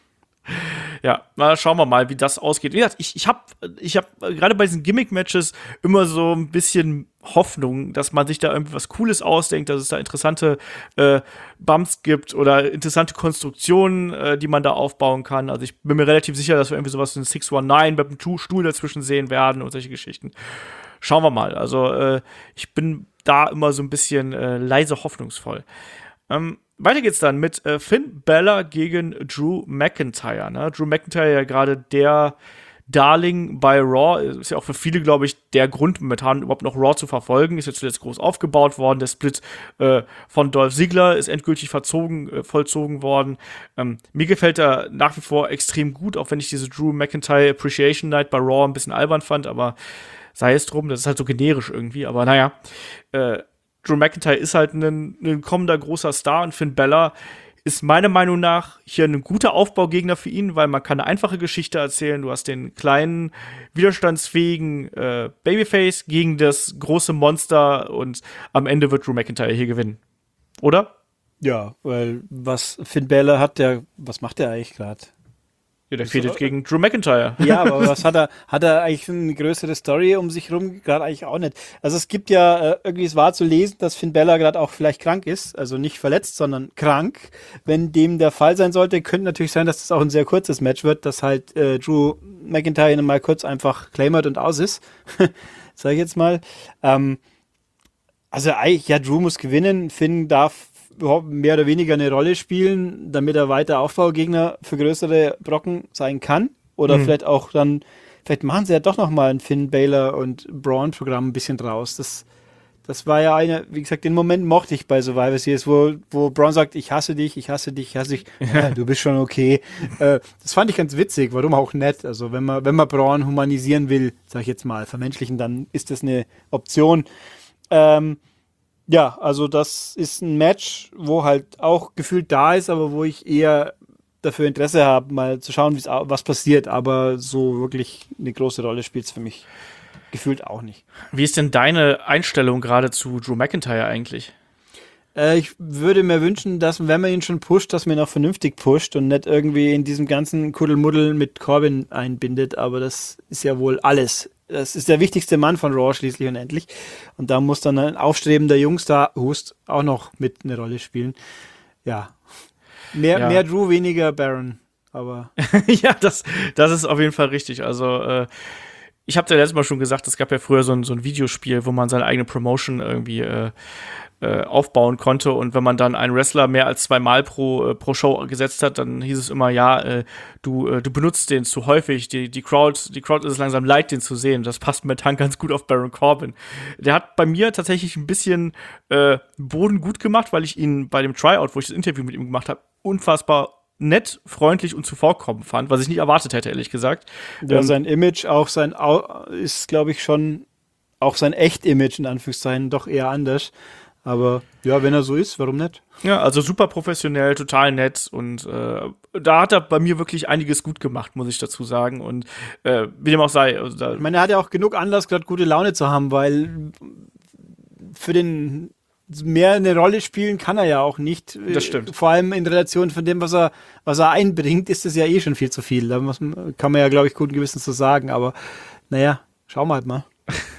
Speaker 2: Ja, na, schauen wir mal, wie das ausgeht. Wie gesagt, ich, ich habe ich hab, gerade bei diesen Gimmick-Matches immer so ein bisschen Hoffnung, dass man sich da irgendwie was Cooles ausdenkt, dass es da interessante äh, Bumps gibt oder interessante Konstruktionen, äh, die man da aufbauen kann. Also ich bin mir relativ sicher, dass wir irgendwie sowas wie ein six one nine mit einem Stuhl dazwischen sehen werden und solche Geschichten. Schauen wir mal. Also äh, ich bin da immer so ein bisschen äh, leise hoffnungsvoll. Ähm, Weiter geht's dann mit äh, Finn Balor gegen Drew McIntyre. Ne? Drew McIntyre ja gerade der Darling bei Raw. Ist ja auch für viele, glaube ich, der Grund, momentan überhaupt noch Raw zu verfolgen. Ist jetzt zuletzt groß aufgebaut worden. Der Split äh, von Dolph Ziggler ist endgültig verzogen, äh, vollzogen worden. Ähm, mir gefällt er nach wie vor extrem gut, auch wenn ich diese Drew McIntyre Appreciation Night bei Raw ein bisschen albern fand. Aber sei es drum, das ist halt so generisch irgendwie. Aber naja, äh, Drew McIntyre ist halt ein, ein kommender großer Star und Finn Balor ist meiner Meinung nach hier ein guter Aufbaugegner für ihn, weil man kann eine einfache Geschichte erzählen. Du hast den kleinen, widerstandsfähigen äh, Babyface gegen das große Monster und am Ende wird Drew McIntyre hier gewinnen. Oder?
Speaker 3: Ja, weil was Finn Balor hat, der, was macht der eigentlich gerade?
Speaker 2: Ja, der fehlt gegen Drew McIntyre.
Speaker 3: Ja, aber was hat er? Hat er eigentlich eine größere Story um sich rum? Gerade eigentlich auch nicht. Also es gibt ja äh, irgendwie, es war zu lesen, dass Finn Balor gerade auch vielleicht krank ist. Also nicht verletzt, sondern krank. Wenn dem der Fall sein sollte, könnte natürlich sein, dass das auch ein sehr kurzes Match wird, dass halt äh, Drew McIntyre mal kurz einfach claimert und aus ist. Sag ich jetzt mal. Ähm, also eigentlich, ja, Drew muss gewinnen. Finn darf mehr oder weniger eine Rolle spielen, damit er weiter Aufbaugegner für größere Brocken sein kann. Oder mhm. vielleicht auch dann, vielleicht machen sie ja doch nochmal ein Finn Balor und Braun-Programm ein bisschen draus. Das, das war ja eine, wie gesagt, den Moment mochte ich bei Survivor Series, wo, wo Braun sagt, ich hasse dich, ich hasse dich, ich hasse dich, ja, du bist schon okay. äh, das fand ich ganz witzig, warum auch nett. Also wenn man, wenn man Braun humanisieren will, sag ich jetzt mal, vermenschlichen, dann ist das eine Option. Ähm, Ja, also das ist ein Match, wo halt auch gefühlt da ist, aber wo ich eher dafür Interesse habe, mal zu schauen, wie's, was passiert. Aber so wirklich eine große Rolle spielt es für mich gefühlt auch nicht.
Speaker 2: Wie ist denn deine Einstellung gerade zu Drew McIntyre eigentlich?
Speaker 3: Äh, ich würde mir wünschen, dass, wenn man ihn schon pusht, dass man ihn auch vernünftig pusht und nicht irgendwie in diesem ganzen Kuddelmuddel mit Corbin einbindet. Aber das ist ja wohl alles das ist der wichtigste Mann von Raw schließlich und endlich. Und da muss dann ein aufstrebender Jungstar, Hust, auch noch mit eine Rolle spielen. Ja. Mehr,
Speaker 2: Ja.
Speaker 3: mehr Drew, weniger Baron. Aber
Speaker 2: Ja, das, das ist auf jeden Fall richtig. Also, äh, ich habe ja letztes Mal schon gesagt, es gab ja früher so ein, so ein Videospiel, wo man seine eigene Promotion irgendwie äh, äh, aufbauen konnte. Und wenn man dann einen Wrestler mehr als zweimal pro, äh, pro Show gesetzt hat, dann hieß es immer, ja, äh, du, äh, du benutzt den zu häufig. Die, die, Crowd, die Crowd ist es langsam leid, den zu sehen. Das passt momentan ganz gut auf Baron Corbin. Der hat bei mir tatsächlich ein bisschen äh, Boden gut gemacht, weil ich ihn bei dem Tryout, wo ich das Interview mit ihm gemacht habe, unfassbar nett, freundlich und zuvorkommend fand, was ich nicht erwartet hätte, ehrlich gesagt.
Speaker 3: ja,
Speaker 2: Ähm,
Speaker 3: sein Image, auch sein Au ist, glaube ich, schon auch sein Echt-Image in Anführungszeichen doch eher anders. Aber ja, wenn er so ist, warum nicht?
Speaker 2: Ja, also super professionell, total nett und äh, da hat er bei mir wirklich einiges gut gemacht, muss ich dazu sagen. Und äh, wie dem auch sei, also da,
Speaker 3: Ich meine, er hat ja auch genug Anlass, gerade gute Laune zu haben, weil für den mehr eine Rolle spielen kann er ja auch nicht.
Speaker 2: Das stimmt.
Speaker 3: Vor allem in Relation von dem, was er, was er einbringt, ist es ja eh schon viel zu viel. Da muss, kann man ja, glaube ich, guten Gewissens so sagen. Aber naja, schauen wir halt mal.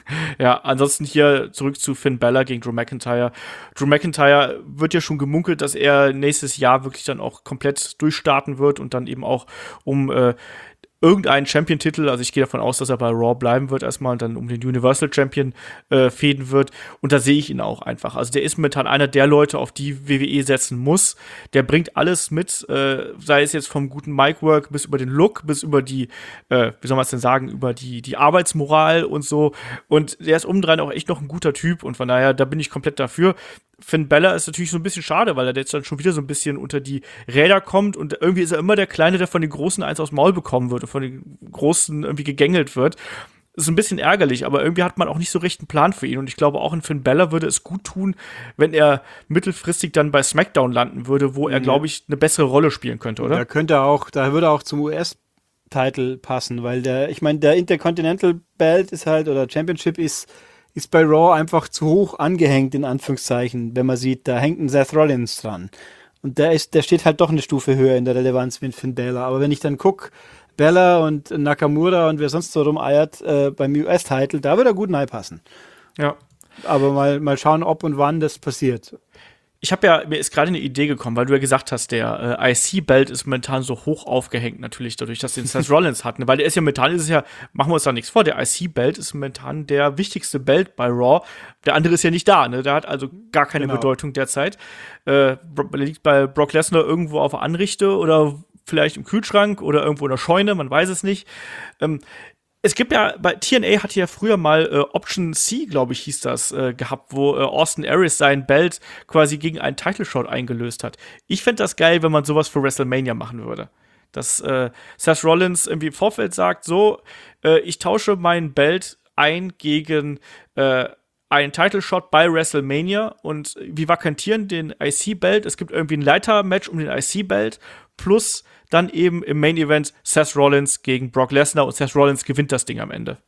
Speaker 2: ja, ansonsten hier zurück zu Finn Balor gegen Drew McIntyre. Drew McIntyre wird ja schon gemunkelt, dass er nächstes Jahr wirklich dann auch komplett durchstarten wird und dann eben auch um äh, irgendeinen Champion-Titel, also ich gehe davon aus, dass er bei Raw bleiben wird erstmal und dann um den Universal Champion äh, fäden wird. Und da sehe ich ihn auch einfach. Also der ist momentan einer der Leute, auf die W W E setzen muss. Der bringt alles mit, äh, sei es jetzt vom guten Mic-Work bis über den Look, bis über die, äh, wie soll man es denn sagen, über die, die Arbeitsmoral und so. Und der ist umdrehen auch echt noch ein guter Typ und von daher, da bin ich komplett dafür. Finn Balor ist natürlich so ein bisschen schade, weil er jetzt dann schon wieder so ein bisschen unter die Räder kommt und irgendwie ist er immer der Kleine, der von den Großen eins aufs Maul bekommen wird und von den Großen irgendwie gegängelt wird. Ist ein bisschen ärgerlich, aber irgendwie hat man auch nicht so recht einen Plan für ihn und ich glaube auch in Finn Balor würde es gut tun, wenn er mittelfristig dann bei SmackDown landen würde, wo er,
Speaker 3: Mhm.
Speaker 2: glaube ich, eine bessere Rolle spielen könnte, oder?
Speaker 3: Da könnte er auch, da würde er auch zum U S-Titel passen, weil der, ich meine, der Intercontinental Belt ist halt, oder Championship ist, ist bei Raw einfach zu hoch angehängt, in Anführungszeichen, wenn man sieht, da hängt ein Seth Rollins dran. Und der ist, der steht halt doch eine Stufe höher in der Relevanz wie Finn Balor. Aber wenn ich dann gucke, Bella und Nakamura und wer sonst so rumeiert äh, beim U S-Titel, da würde er gut passen.
Speaker 2: Ja.
Speaker 3: Aber mal, mal schauen, ob und wann das passiert.
Speaker 2: Ich habe ja, mir ist gerade eine Idee gekommen, weil du ja gesagt hast, der äh, I C-Belt ist momentan so hoch aufgehängt, natürlich dadurch, dass den Seth Rollins hat. Ne? Weil der ist ja momentan, ist es ja, machen wir uns da nichts vor, der I C-Belt ist momentan der wichtigste Belt bei Raw. Der andere ist ja nicht da, ne? Der hat also gar keine
Speaker 3: Genau.
Speaker 2: Bedeutung derzeit. Äh, Bro- liegt bei Brock Lesnar irgendwo auf der Anrichte oder vielleicht im Kühlschrank oder irgendwo in der Scheune, man weiß es nicht. Ähm, Es gibt ja, bei T N A hatte ja früher mal äh, Option C, glaube ich, hieß das, äh, gehabt, wo äh, Austin Aries seinen Belt quasi gegen einen Title Shot eingelöst hat. Ich fände das geil, wenn man sowas für WrestleMania machen würde. Dass äh, Seth Rollins irgendwie im Vorfeld sagt, so, äh, ich tausche meinen Belt ein gegen äh, einen Title Shot bei WrestleMania und wir vakantieren den I C-Belt. Es gibt irgendwie ein Leiter-Match um den I C-Belt plus dann eben im Main Event Seth Rollins gegen Brock Lesnar und Seth Rollins gewinnt das Ding am Ende.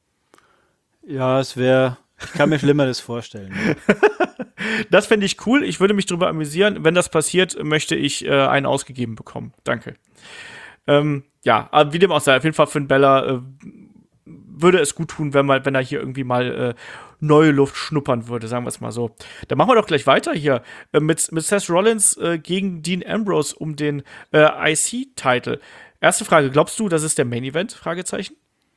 Speaker 3: Ja, es wäre, ich kann mir Schlimmeres vorstellen.
Speaker 2: Das fände ich cool. Ich würde mich darüber amüsieren. Wenn das passiert, möchte ich äh, einen ausgegeben bekommen. Danke. Ähm, ja, aber wie dem auch sei, auf jeden Fall Finn Balor äh, würde es gut tun, wenn, mal, wenn er hier irgendwie mal äh, neue Luft schnuppern würde, sagen wir es mal so. Dann machen wir doch gleich weiter hier äh, mit, mit Seth Rollins äh, gegen Dean Ambrose um den äh, I C-Title. Erste Frage, glaubst du, das ist der Main Event? Fragezeichen.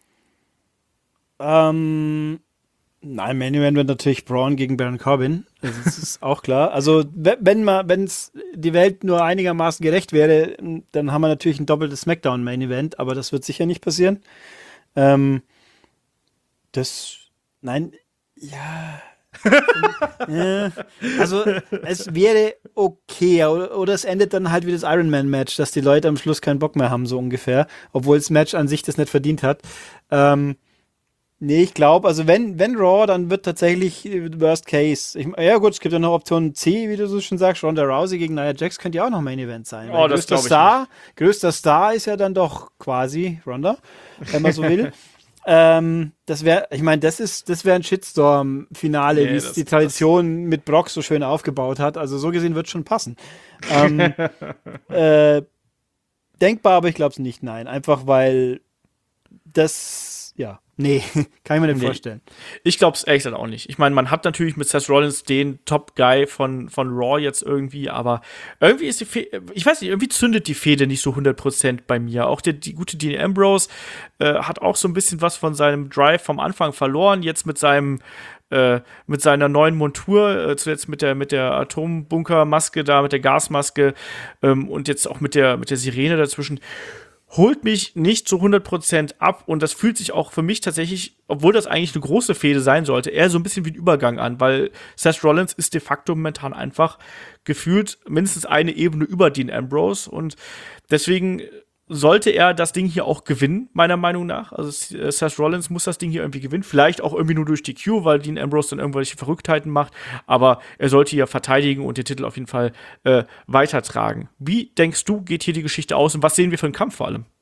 Speaker 3: Ähm, nein, Main Event wird natürlich Braun gegen Baron Corbin. Also, das ist auch klar. Also, we- wenn man, wenn es die Welt nur einigermaßen gerecht wäre, dann haben wir natürlich ein doppeltes Smackdown Main Event, aber das wird sicher nicht passieren. Ähm, das, nein, ja. ja. Also, es wäre okay, oder, oder es endet dann halt wie das Iron Man Match, dass die Leute am Schluss keinen Bock mehr haben, so ungefähr, obwohl das Match an sich das nicht verdient hat. Ähm, Nee, ich glaube, also wenn, wenn Raw, dann wird tatsächlich äh, Worst Case. Ich, ja gut, es gibt ja noch Option C, wie du so schon sagst. Ronda Rousey gegen Nia Jax könnte ja auch noch Main Event sein.
Speaker 2: Oh,
Speaker 3: Weil
Speaker 2: das
Speaker 3: größter
Speaker 2: glaub ich
Speaker 3: Star, größter Star ist ja dann doch quasi Ronda, wenn man so will. ähm, das wäre, ich meine, das ist, das wäre ein Shitstorm-Finale,
Speaker 2: Nee,
Speaker 3: wie es
Speaker 2: das-
Speaker 3: die Tradition mit Brock so schön aufgebaut hat. Also so gesehen wird schon passen. ähm, äh, denkbar, aber ich glaube es nicht, nein. Einfach weil das, ja. Nee, kann ich mir nicht
Speaker 2: Nee.
Speaker 3: vorstellen.
Speaker 2: Ich glaube es ehrlich gesagt auch nicht. Ich meine, man hat natürlich mit Seth Rollins den Top-Guy von, von Raw jetzt irgendwie, aber irgendwie ist die Fehde, ich weiß nicht, irgendwie zündet die Fehde nicht so hundert Prozent bei mir. Auch der, die gute Dean Ambrose äh, hat auch so ein bisschen was von seinem Drive vom Anfang verloren, jetzt mit seinem äh, mit seiner neuen Montur, äh, zuletzt mit der, mit der Atombunkermaske da, mit der Gasmaske ähm, und jetzt auch mit der, mit der Sirene dazwischen. Holt mich nicht zu hundert Prozent ab und das fühlt sich auch für mich tatsächlich, obwohl das eigentlich eine große Fehde sein sollte, eher so ein bisschen wie ein Übergang an, weil Seth Rollins ist de facto momentan einfach gefühlt mindestens eine Ebene über Dean Ambrose und deswegen sollte er das Ding hier auch gewinnen, meiner Meinung nach. Also Seth Rollins muss das Ding hier irgendwie gewinnen, vielleicht auch irgendwie nur durch die Q, weil Dean Ambrose dann irgendwelche Verrücktheiten macht, aber er sollte hier verteidigen und den Titel auf jeden Fall äh, weitertragen. Wie denkst du, geht hier die Geschichte aus und was sehen wir für einen Kampf vor allem?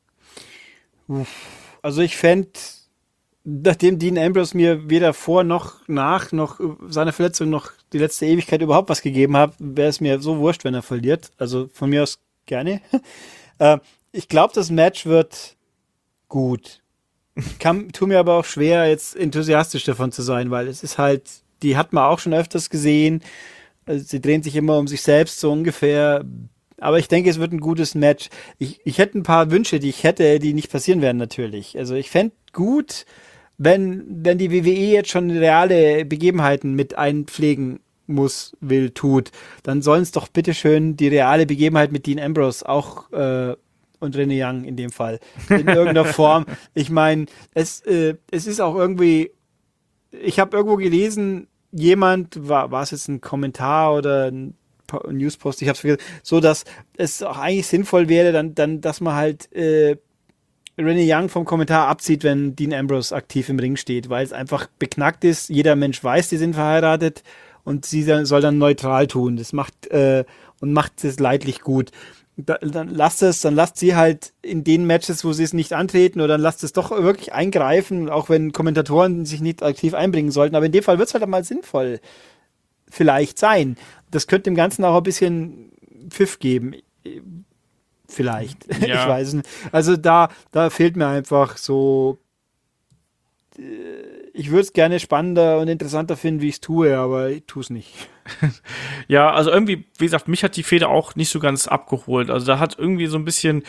Speaker 3: Also ich fände, nachdem Dean Ambrose mir weder vor noch nach noch seiner Verletzung noch die letzte Ewigkeit überhaupt was gegeben hat, wäre es mir so wurscht, wenn er verliert. Also von mir aus gerne. äh, ich glaube, das Match wird gut. Ich kann, tu mir aber auch schwer, jetzt enthusiastisch davon zu sein, weil es ist halt, die hat man auch schon öfters gesehen. Also sie drehen sich immer um sich selbst so ungefähr. Aber ich denke, es wird ein gutes Match. Ich, ich hätte ein paar Wünsche, die ich hätte, die nicht passieren werden natürlich. Also ich fände gut, wenn, wenn die W W E jetzt schon reale Begebenheiten mit einpflegen muss, will, tut, dann sollen es doch bitteschön die reale Begebenheit mit Dean Ambrose auch äh, und Renee Young in dem Fall in irgendeiner Form. Ich meine, es, äh, es ist auch irgendwie, ich habe irgendwo gelesen, jemand, war, war es jetzt ein Kommentar oder ein Newspost, ich hab's vergessen, so dass es auch eigentlich sinnvoll wäre, dann, dann dass man halt äh, Renee Young vom Kommentar abzieht, wenn Dean Ambrose aktiv im Ring steht, weil es einfach beknackt ist. Jeder Mensch weiß, die sind verheiratet und sie soll dann neutral tun. Das macht äh, und macht es leidlich gut. Da, dann lasst es, dann lasst sie halt in den Matches, wo sie es nicht antreten, oder dann lasst es doch wirklich eingreifen, auch wenn Kommentatoren sich nicht aktiv einbringen sollten. Aber in dem Fall wird es halt mal sinnvoll vielleicht sein. Das könnte dem Ganzen auch ein bisschen Pfiff geben. Vielleicht.
Speaker 2: Ja.
Speaker 3: Ich weiß nicht. Also da, da fehlt mir einfach so. Ich würde es gerne spannender und interessanter finden, wie ich es tue, aber ich tue es nicht.
Speaker 2: Ja, also irgendwie, wie gesagt, mich hat die Fehde auch nicht so ganz abgeholt. Also da hat irgendwie so ein bisschen,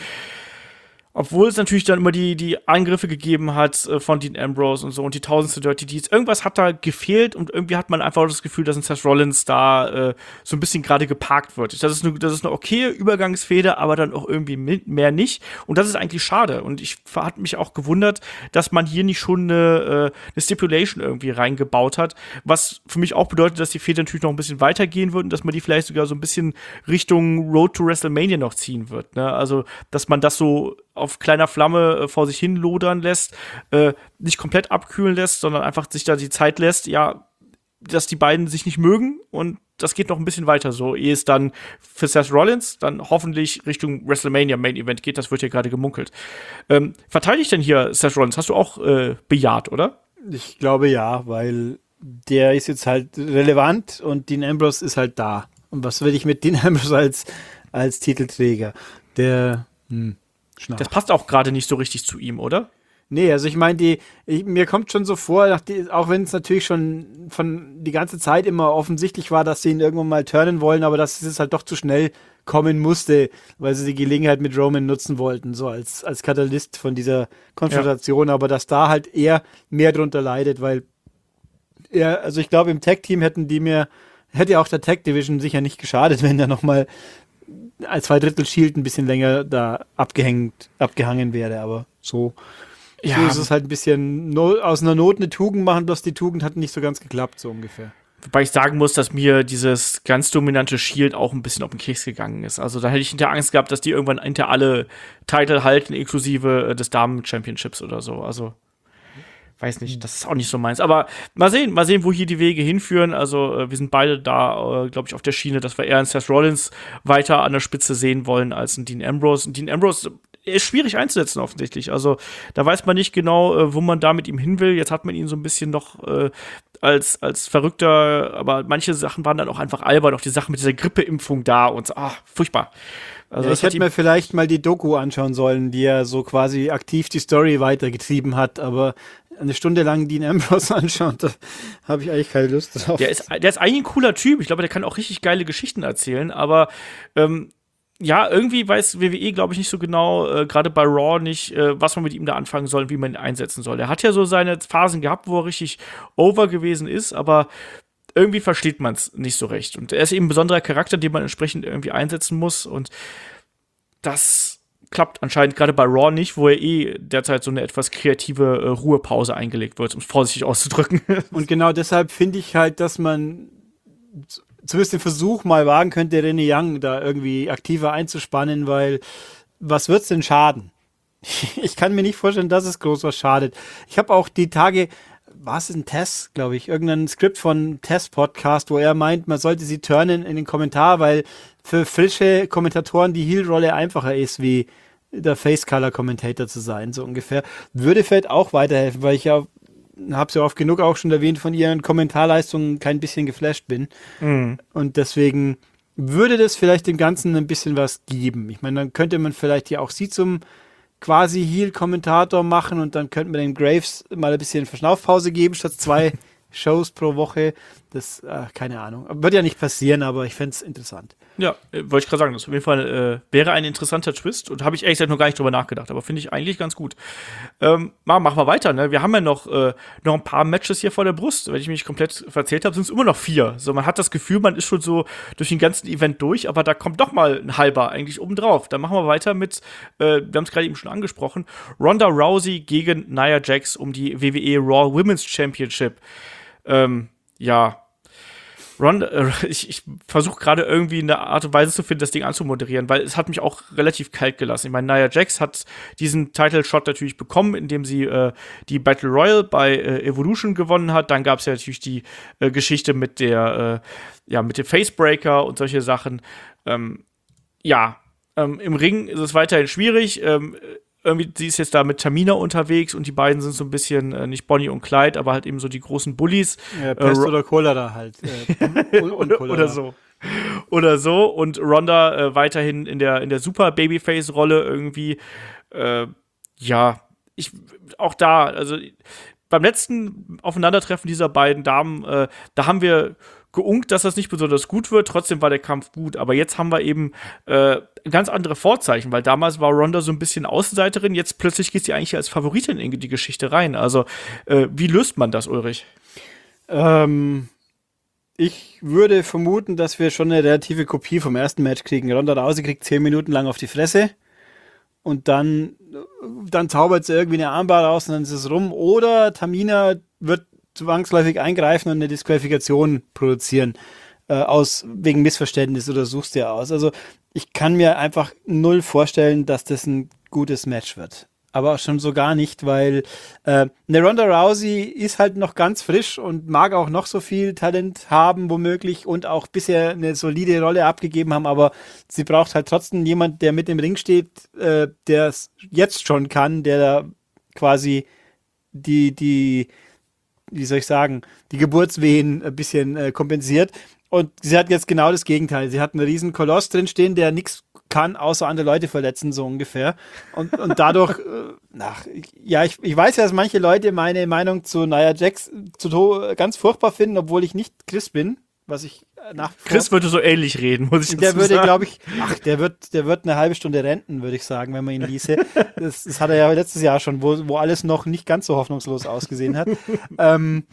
Speaker 2: obwohl es natürlich dann immer die, die Angriffe gegeben hat äh, von Dean Ambrose und so und die tausendste Dirty Deeds, irgendwas hat da gefehlt und irgendwie hat man einfach das Gefühl, dass ein Seth Rollins da äh, so ein bisschen gerade geparkt wird. Das ist eine, das ist eine okaye Übergangsfehde, aber dann auch irgendwie mehr nicht und das ist eigentlich schade und ich hat mich auch gewundert, dass man hier nicht schon eine, äh, eine Stipulation irgendwie reingebaut hat, was für mich auch bedeutet, dass die Fehde natürlich noch ein bisschen weitergehen wird und dass man die vielleicht sogar so ein bisschen Richtung Road to WrestleMania noch ziehen wird, ne? Also, dass man das so auf kleiner Flamme äh, vor sich hin lodern lässt, äh, nicht komplett abkühlen lässt, sondern einfach sich da die Zeit lässt, ja, dass die beiden sich nicht mögen und das geht noch ein bisschen weiter so, ehe es dann für Seth Rollins dann hoffentlich Richtung WrestleMania Main Event geht, das wird ja gerade gemunkelt. Ähm, verteidigt denn hier Seth Rollins? Hast du auch äh, bejaht, oder?
Speaker 3: Ich glaube ja, weil der ist jetzt halt relevant und Dean Ambrose ist halt da. Und was will ich mit Dean Ambrose als, als Titelträger? Der, hm, Schnarch.
Speaker 2: Das passt auch gerade nicht so richtig zu ihm, oder?
Speaker 3: Nee, also ich meine, die, ich, mir kommt schon so vor, nach die, auch wenn es natürlich schon von die ganze Zeit immer offensichtlich war, dass sie ihn irgendwann mal turnen wollen, aber dass es halt doch zu schnell kommen musste, weil sie die Gelegenheit mit Roman nutzen wollten, so als, als Katalyst von dieser Konfrontation, ja. Aber dass da halt er mehr drunter leidet, weil er, also ich glaube, im Tag-Team hätten die mir, hätte ja auch der Tag-Division sicher nicht geschadet, wenn da nochmal als zwei Drittel Shield ein bisschen länger da abgehängt, abgehangen wäre, aber so, ja. So ist es halt ein bisschen no, aus einer Not eine Tugend machen, bloß die Tugend hat nicht so ganz geklappt, so ungefähr.
Speaker 2: Wobei ich sagen muss, dass mir dieses ganz dominante Shield auch ein bisschen auf den Keks gegangen ist. Also da hätte ich hinter Angst gehabt, dass die irgendwann hinter alle Titel halten, inklusive äh, des Damen-Championships oder so. Also weiß nicht, das ist auch nicht so meins. Aber mal sehen, mal sehen, wo hier die Wege hinführen. Also äh, wir sind beide da, äh, glaube ich, auf der Schiene, dass wir eher einen Seth Rollins weiter an der Spitze sehen wollen als einen Dean Ambrose. Und Dean Ambrose ist schwierig einzusetzen offensichtlich. Also da weiß man nicht genau, äh, wo man da mit ihm hin will. Jetzt hat man ihn so ein bisschen noch äh, als, als Verrückter, aber manche Sachen waren dann auch einfach albern, auch die Sache mit dieser Grippeimpfung da und so, ah, furchtbar. Also
Speaker 3: ja, ich hätte mir vielleicht mal die Doku anschauen sollen, die ja so quasi aktiv die Story weitergetrieben hat, aber eine Stunde lang Dean Ambrose anschauen, da habe ich eigentlich keine Lust drauf.
Speaker 2: Der ist, der ist eigentlich ein cooler Typ. Ich glaube, der kann auch richtig geile Geschichten erzählen, aber ähm, ja, irgendwie weiß W W E, glaube ich, nicht so genau, äh, gerade bei Raw nicht, äh, was man mit ihm da anfangen soll und wie man ihn einsetzen soll. Er hat ja so seine Phasen gehabt, wo er richtig over gewesen ist, aber irgendwie versteht man es nicht so recht. Und er ist eben ein besonderer Charakter, den man entsprechend irgendwie einsetzen muss. Und das klappt anscheinend gerade bei Raw nicht, wo er eh derzeit so eine etwas kreative äh, Ruhepause eingelegt wird, um es vorsichtig auszudrücken.
Speaker 3: Und genau deshalb finde ich halt, dass man zumindest den Versuch mal wagen könnte, Renee Young da irgendwie aktiver einzuspannen, weil was wird's denn schaden? Ich kann mir nicht vorstellen, dass es groß was schadet. Ich habe auch die Tage, war es ein Tess, glaube ich, irgendein Skript von Tess Podcast, wo er meint, man sollte sie turnen in den Kommentar, weil für frische Kommentatoren die Heel-Rolle einfacher ist, wie der Face-Color-Commentator zu sein, so ungefähr. Würde vielleicht auch weiterhelfen, weil ich ja, habe es ja oft genug auch schon erwähnt, von ihren Kommentarleistungen kein bisschen geflasht bin. Mhm. Und deswegen würde das vielleicht dem Ganzen ein bisschen was geben. Ich meine, dann könnte man vielleicht ja auch sie zum quasi Heel-Kommentator machen und dann könnte man den Graves mal ein bisschen Verschnaufpause geben, statt zwei Shows pro Woche. Das, äh, keine Ahnung. Wird ja nicht passieren, aber ich fände es interessant.
Speaker 2: Ja, äh, wollte ich gerade sagen, das auf jeden Fall äh, wäre ein interessanter Twist und habe ich ehrlich gesagt noch gar nicht drüber nachgedacht, aber finde ich eigentlich ganz gut. Ähm, machen wir weiter, ne? Wir haben ja noch, äh, noch ein paar Matches hier vor der Brust. Wenn ich mich komplett verzählt habe, sind es immer noch vier. So, man hat das Gefühl, man ist schon so durch den ganzen Event durch, aber da kommt doch mal ein halber eigentlich obendrauf. Dann machen wir weiter mit, äh, wir haben es gerade eben schon angesprochen, Ronda Rousey gegen Nia Jax um die W W E Raw Women's Championship. Ähm, ja, Ronda, äh, ich, ich versuche gerade irgendwie eine Art und Weise zu finden, das Ding anzumoderieren, weil es hat mich auch relativ kalt gelassen. Ich meine, Nia Jax hat diesen Title-Shot natürlich bekommen, indem sie äh, die Battle Royal bei äh, Evolution gewonnen hat. Dann gab es ja natürlich die äh, Geschichte mit der, äh, ja, mit dem Facebreaker und solche Sachen. Ähm, ja, ähm, im Ring ist es weiterhin schwierig. Ähm, Irgendwie, sie ist jetzt da mit Tamina unterwegs und die beiden sind so ein bisschen, äh, nicht Bonnie und Clyde, aber halt eben so die großen Bullies.
Speaker 3: Ja, Pest äh, oder Cholera halt. Äh,
Speaker 2: und, und Cholera. Oder so. Oder so. Und Ronda äh, weiterhin in der, in der Super-Babyface-Rolle irgendwie. Äh, ja, ich, auch da, also beim letzten Aufeinandertreffen dieser beiden Damen, äh, da haben wir geunkt, dass das nicht besonders gut wird. Trotzdem war der Kampf gut. Aber jetzt haben wir eben äh, ganz andere Vorzeichen, weil damals war Ronda so ein bisschen Außenseiterin. Jetzt plötzlich geht sie eigentlich als Favoritin in die Geschichte rein. Also, äh, wie löst man das, Ulrich?
Speaker 3: Ähm, ich würde vermuten, dass wir schon eine relative Kopie vom ersten Match kriegen. Ronda Rousey kriegt zehn Minuten lang auf die Fresse und dann, dann zaubert sie irgendwie eine Armbar raus und dann ist es rum. Oder Tamina wird zwangsläufig eingreifen und eine Disqualifikation produzieren, äh, aus, wegen Missverständnis oder suchst dir aus. Also ich kann mir einfach null vorstellen, dass das ein gutes Match wird. Aber schon so gar nicht, weil äh, eine Ronda Rousey ist halt noch ganz frisch und mag auch noch so viel Talent haben, womöglich, und auch bisher eine solide Rolle abgegeben haben, aber sie braucht halt trotzdem jemand, der mit im Ring steht, äh, der es jetzt schon kann, der da quasi die, die wie soll ich sagen, die Geburtswehen ein bisschen äh, kompensiert. Und sie hat jetzt genau das Gegenteil. Sie hat einen riesen Koloss drinstehen, der nichts kann, außer andere Leute verletzen, so ungefähr. Und, und dadurch, äh, ach, ja, ich, ich weiß ja, dass manche Leute meine Meinung zu Nia Jax zu to- ganz furchtbar finden, obwohl ich nicht Chris bin, was ich nach
Speaker 2: Chris würde so ähnlich reden, muss ich dazu
Speaker 3: Der würde,
Speaker 2: sagen.
Speaker 3: glaube ich, ach, der wird, der wird eine halbe Stunde renten, würde ich sagen, wenn man ihn ließe. Das, das hat er ja letztes Jahr schon, wo, wo alles noch nicht ganz so hoffnungslos ausgesehen hat. ähm,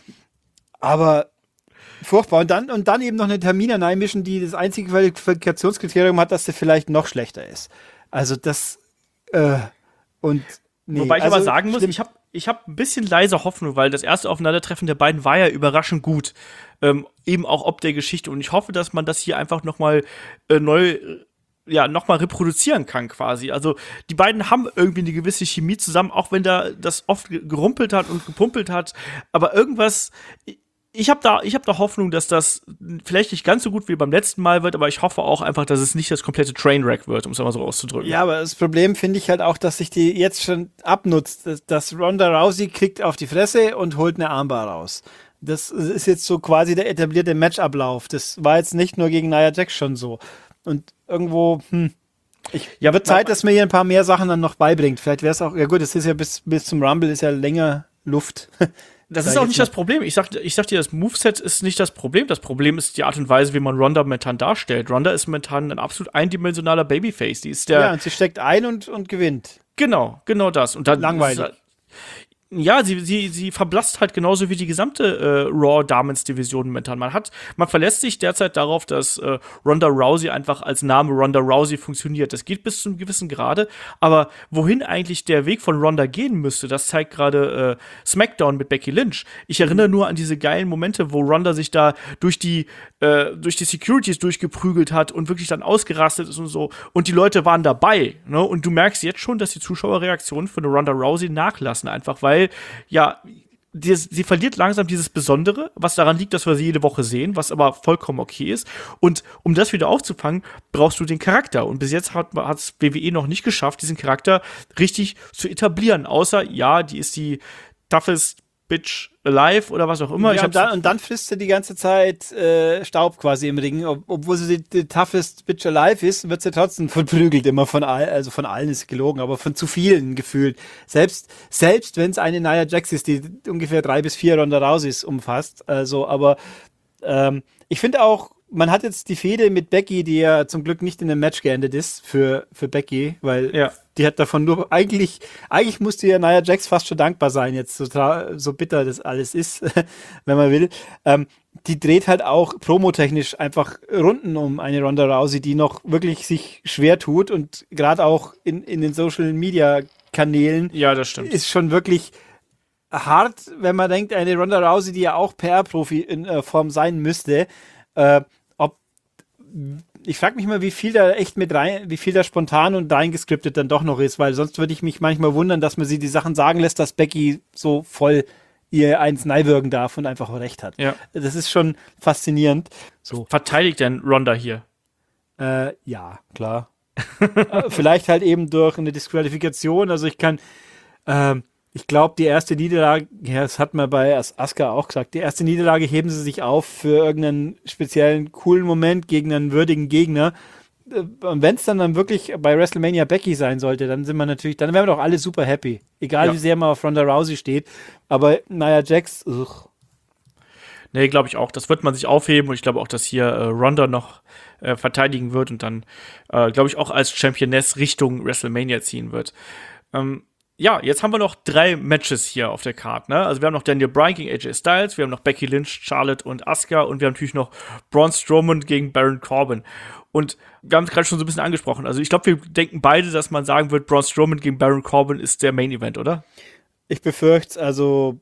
Speaker 3: aber furchtbar. Und dann, und dann eben noch eine Tamina einmischen, die das einzige Qualifikationskriterium hat, dass sie vielleicht noch schlechter ist. Also das, äh, und nee.
Speaker 2: Wobei ich
Speaker 3: also,
Speaker 2: aber sagen muss,
Speaker 3: schlimm.
Speaker 2: ich habe ich hab ein bisschen leise Hoffnung, weil das erste Aufeinandertreffen der beiden war ja überraschend gut. Ähm, eben auch ob der Geschichte. Und ich hoffe, dass man das hier einfach noch mal äh, neu, äh, ja, noch mal reproduzieren kann quasi. Also die beiden haben irgendwie eine gewisse Chemie zusammen, auch wenn da das oft gerumpelt hat und gepumpelt hat. Aber irgendwas, ich habe da, ich habe da Hoffnung, dass das vielleicht nicht ganz so gut wie beim letzten Mal wird, aber ich hoffe auch einfach, dass es nicht das komplette Trainwreck wird, um es mal so auszudrücken.
Speaker 3: Ja, aber das Problem finde ich halt auch, dass sich die jetzt schon abnutzt, dass, dass Ronda Rousey kriegt auf die Fresse und holt eine Armbar raus. Das ist jetzt so quasi der etablierte Matchablauf. Das war jetzt nicht nur gegen Nia Jax schon so. Und irgendwo, hm, ich, ja, wird Zeit, dass mir hier ein paar mehr Sachen dann noch beibringt. Vielleicht wäre es auch, ja gut, es ist ja bis, bis zum Rumble ist ja länger Luft.
Speaker 2: Das ist auch nicht das Problem. Ich sag, ich sag dir, das Moveset ist nicht das Problem. Das Problem ist die Art und Weise, wie man Ronda momentan darstellt. Ronda ist momentan ein absolut eindimensionaler Babyface. Die ist der.
Speaker 3: Ja, und sie steckt ein und, und gewinnt.
Speaker 2: Genau, genau das. Und dann
Speaker 3: langweilig.
Speaker 2: Ist, ja, sie, sie, sie verblasst halt genauso wie die gesamte äh, Raw-Damens-Division momentan. Man hat, man verlässt sich derzeit darauf, dass äh, Ronda Rousey einfach als Name Ronda Rousey funktioniert. Das geht bis zu einem gewissen Grade, aber wohin eigentlich der Weg von Ronda gehen müsste, das zeigt gerade äh, SmackDown mit Becky Lynch. Ich erinnere nur an diese geilen Momente, wo Ronda sich da durch die äh, durch die Securities durchgeprügelt hat und wirklich dann ausgerastet ist und so. Und die Leute waren dabei, ne? Und du merkst jetzt schon, dass die Zuschauerreaktionen für eine Ronda Rousey nachlassen, einfach weil ja, die, sie verliert langsam dieses Besondere, was daran liegt, dass wir sie jede Woche sehen, was aber vollkommen okay ist. Und um das wieder aufzufangen, brauchst du den Charakter. Und bis jetzt hat es W W E noch nicht geschafft, diesen Charakter richtig zu etablieren. Außer, ja, die ist die toughest Bitch alive oder was auch immer.
Speaker 3: Ja,
Speaker 2: ich
Speaker 3: und, dann, und dann frisst sie die ganze Zeit äh, Staub quasi im Ring. Ob, obwohl sie die, die toughest Bitch alive ist, wird sie trotzdem verprügelt immer von allen. Also von allen ist gelogen, aber von zu vielen gefühlt. Selbst, selbst wenn es eine Nia Jax ist, die ungefähr drei bis vier Ronda Rouseys umfasst. Also, aber ähm, ich finde auch, man hat jetzt die Fehde mit Becky, die ja zum Glück nicht in einem Match geendet ist für, für Becky, weil
Speaker 2: ja.
Speaker 3: die hat davon nur, eigentlich, eigentlich musste ja Nia Jax fast schon dankbar sein, jetzt so, so bitter das alles ist, wenn man will. Ähm, die dreht halt auch promotechnisch einfach Runden um eine Ronda Rousey, die noch wirklich sich schwer tut und gerade auch in, in den Social Media Kanälen
Speaker 2: ja, das stimmt.
Speaker 3: Ist schon wirklich hart, wenn man denkt, eine Ronda Rousey, die ja auch P R-Profi in äh, Form sein müsste, äh, ob ich frage mich mal, wie viel da echt mit rein, wie viel da spontan und reingeskriptet dann doch noch ist, weil sonst würde ich mich manchmal wundern, dass man sie die Sachen sagen lässt, dass Becky so voll ihr eins neiwirken darf und einfach recht hat.
Speaker 2: Ja.
Speaker 3: Das ist schon faszinierend. So.
Speaker 2: Verteidigt denn Ronda hier?
Speaker 3: Äh, ja, klar. äh, vielleicht halt eben durch eine Disqualifikation, also ich kann ähm, ich glaube, die erste Niederlage, ja, das hat man bei As- Asuka auch gesagt, die erste Niederlage heben sie sich auf für irgendeinen speziellen, coolen Moment gegen einen würdigen Gegner. Und wenn es dann, dann wirklich bei WrestleMania Becky sein sollte, dann sind wir natürlich, dann wären wir doch alle super happy. Egal, ja. wie sehr man auf Ronda Rousey steht. Aber Nia Jax, ugh.
Speaker 2: Nee, glaube ich auch. Das wird man sich aufheben und ich glaube auch, dass hier äh, Ronda noch äh, verteidigen wird und dann, äh, glaube ich, auch als Championess Richtung WrestleMania ziehen wird. Ähm, Ja, jetzt haben wir noch drei Matches hier auf der Karte, ne? Also wir haben noch Daniel Bryan gegen A J Styles, wir haben noch Becky Lynch, Charlotte und Asuka und wir haben natürlich noch Braun Strowman gegen Baron Corbin. Und wir haben es gerade schon so ein bisschen angesprochen. Also ich glaube, wir denken beide, dass man sagen wird, Braun Strowman gegen Baron Corbin ist der Main Event, oder?
Speaker 3: Ich befürchte also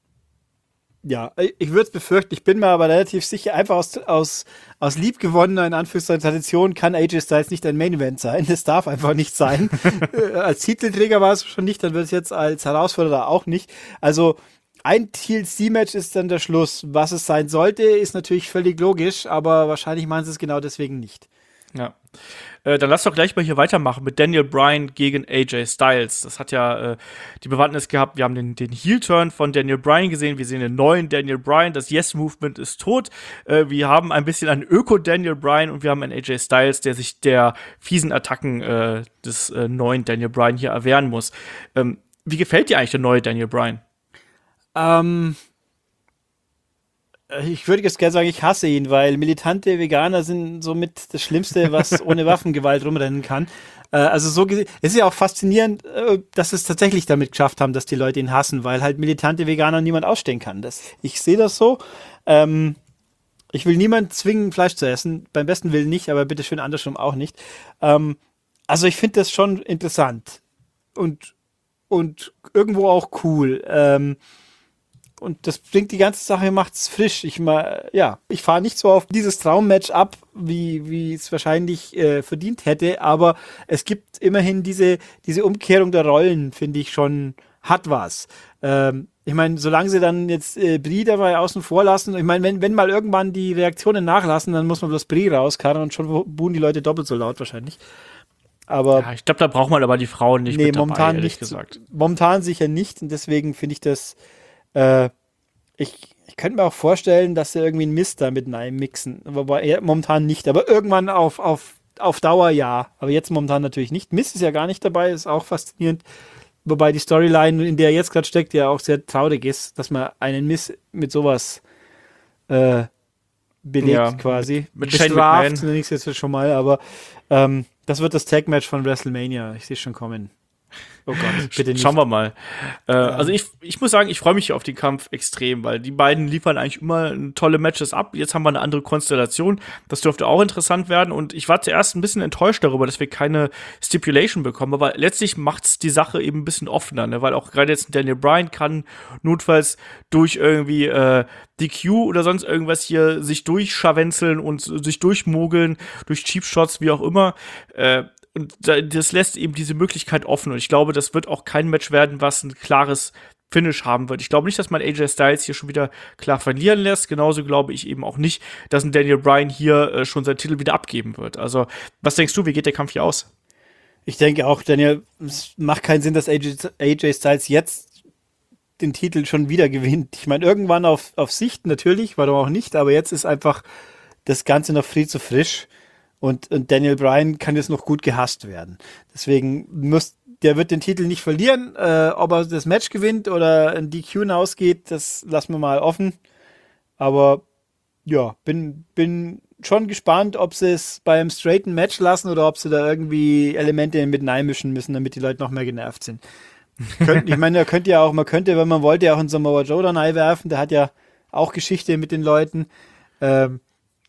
Speaker 3: ja, ich würde es befürchten, ich bin mir aber relativ sicher, einfach aus, aus, aus liebgewonnener, in Anführungszeichen, Tradition kann A J Styles nicht ein Main-Event sein. Das darf einfach nicht sein. Als Titelträger war es schon nicht, dann wird es jetzt als Herausforderer auch nicht. Also ein T L C-Match ist dann der Schluss. Was es sein sollte, ist natürlich völlig logisch, aber wahrscheinlich meinen sie es genau deswegen nicht.
Speaker 2: Ja. Äh, dann lass doch gleich mal hier weitermachen mit Daniel Bryan gegen A J Styles. Das hat ja äh, die Bewandtnis gehabt. Wir haben den, den Heel-Turn von Daniel Bryan gesehen. Wir sehen den neuen Daniel Bryan. Das Yes-Movement ist tot. Äh, wir haben ein bisschen einen Öko-Daniel Bryan und wir haben einen A J Styles, der sich der fiesen Attacken äh, des äh, neuen Daniel Bryan hier erwehren muss. Ähm, wie gefällt dir eigentlich der neue Daniel Bryan?
Speaker 3: Ähm. Ich würde jetzt gerne sagen, ich hasse ihn, weil militante Veganer sind somit das Schlimmste, was ohne Waffengewalt rumrennen kann. Äh, also so gesehen, es ist ja auch faszinierend, äh, dass es tatsächlich damit geschafft haben, dass die Leute ihn hassen, weil halt militante Veganer niemand ausstehen kann. Das, ich sehe das so. Ähm, ich will niemand zwingen, Fleisch zu essen. Beim besten Willen nicht, aber bitte schön andersrum auch nicht. Ähm, also ich finde das schon interessant und, und irgendwo auch cool. Ähm, Und das bringt die ganze Sache, macht's frisch. Ich mal, ja, ich fahre nicht so auf dieses Traummatch ab, wie wie es wahrscheinlich äh, verdient hätte, aber es gibt immerhin diese diese Umkehrung der Rollen, finde ich schon, hat was. Ähm, ich meine, solange sie dann jetzt äh, Brie dabei außen vor lassen, ich meine, wenn wenn mal irgendwann die Reaktionen nachlassen, dann muss man bloß Brie rauskarren und schon buhen die Leute doppelt so laut wahrscheinlich. Aber
Speaker 2: ja, ich glaube, da braucht man aber die Frauen nicht
Speaker 3: nee,
Speaker 2: mit dabei,
Speaker 3: momentan
Speaker 2: ehrlich
Speaker 3: nicht,
Speaker 2: gesagt.
Speaker 3: Momentan sicher nicht und deswegen finde ich das Äh, ich, Ich könnte mir auch vorstellen, dass sie irgendwie einen Mist da mit mixen. Wobei eher momentan nicht, aber irgendwann auf, auf, auf Dauer ja. Aber jetzt momentan natürlich nicht. Mist ist ja gar nicht dabei, ist auch faszinierend. Wobei die Storyline, in der er jetzt gerade steckt, ja auch sehr traurig ist, dass man einen Miss mit sowas äh, belegt
Speaker 2: Ja,
Speaker 3: quasi.
Speaker 2: mit- mit Shane
Speaker 3: Bestraft,
Speaker 2: McMahon.
Speaker 3: nenne ich es jetzt schon mal, aber ähm, das wird das Tag-Match von WrestleMania. Ich sehe es schon kommen. Oh Gott, bitte nicht.
Speaker 2: Schauen wir mal. Äh, Also ich, ich muss sagen, ich freue mich auf den Kampf extrem, weil die beiden liefern eigentlich immer tolle Matches ab. Jetzt haben wir eine andere Konstellation. Das dürfte auch interessant werden. Und ich war zuerst ein bisschen enttäuscht darüber, dass wir keine Stipulation bekommen. Aber letztlich macht's die Sache eben ein bisschen offener, ne? Weil auch gerade jetzt Daniel Bryan kann notfalls durch irgendwie äh, D Q oder sonst irgendwas hier sich durchscharwenzeln und sich durchmogeln, durch Cheap Shots, wie auch immer. Äh, Und da- das lässt eben diese Möglichkeit offen. Und ich glaube, das wird auch kein Match werden, was ein klares Finish haben wird. Ich glaube nicht, dass man A J Styles hier schon wieder klar verlieren lässt. Genauso glaube ich eben auch nicht, dass ein Daniel Bryan hier äh, schon seinen Titel wieder abgeben wird. Also, was denkst du, wie geht der Kampf hier aus?
Speaker 3: Ich denke auch, Daniel, es macht keinen Sinn, dass A J, A J Styles jetzt den Titel schon wieder gewinnt. Ich meine, irgendwann auf, auf Sicht natürlich, warum auch nicht, aber jetzt ist einfach das Ganze noch viel zu frisch. Und, und Daniel Bryan kann jetzt noch gut gehasst werden. Deswegen muss, der wird den Titel nicht verlieren. Äh, ob er das Match gewinnt oder ein D Q hinausgeht, das lassen wir mal offen. Aber ja, bin, bin schon gespannt, ob sie es beim straighten Match lassen oder ob sie da irgendwie Elemente mit einmischen müssen, damit die Leute noch mehr genervt sind. Könnt, ich meine, da könnte ja auch, man könnte, wenn man wollte, ja auch einen Samoa Joe dann einwerfen. Der hat ja auch Geschichte mit den Leuten. Ähm,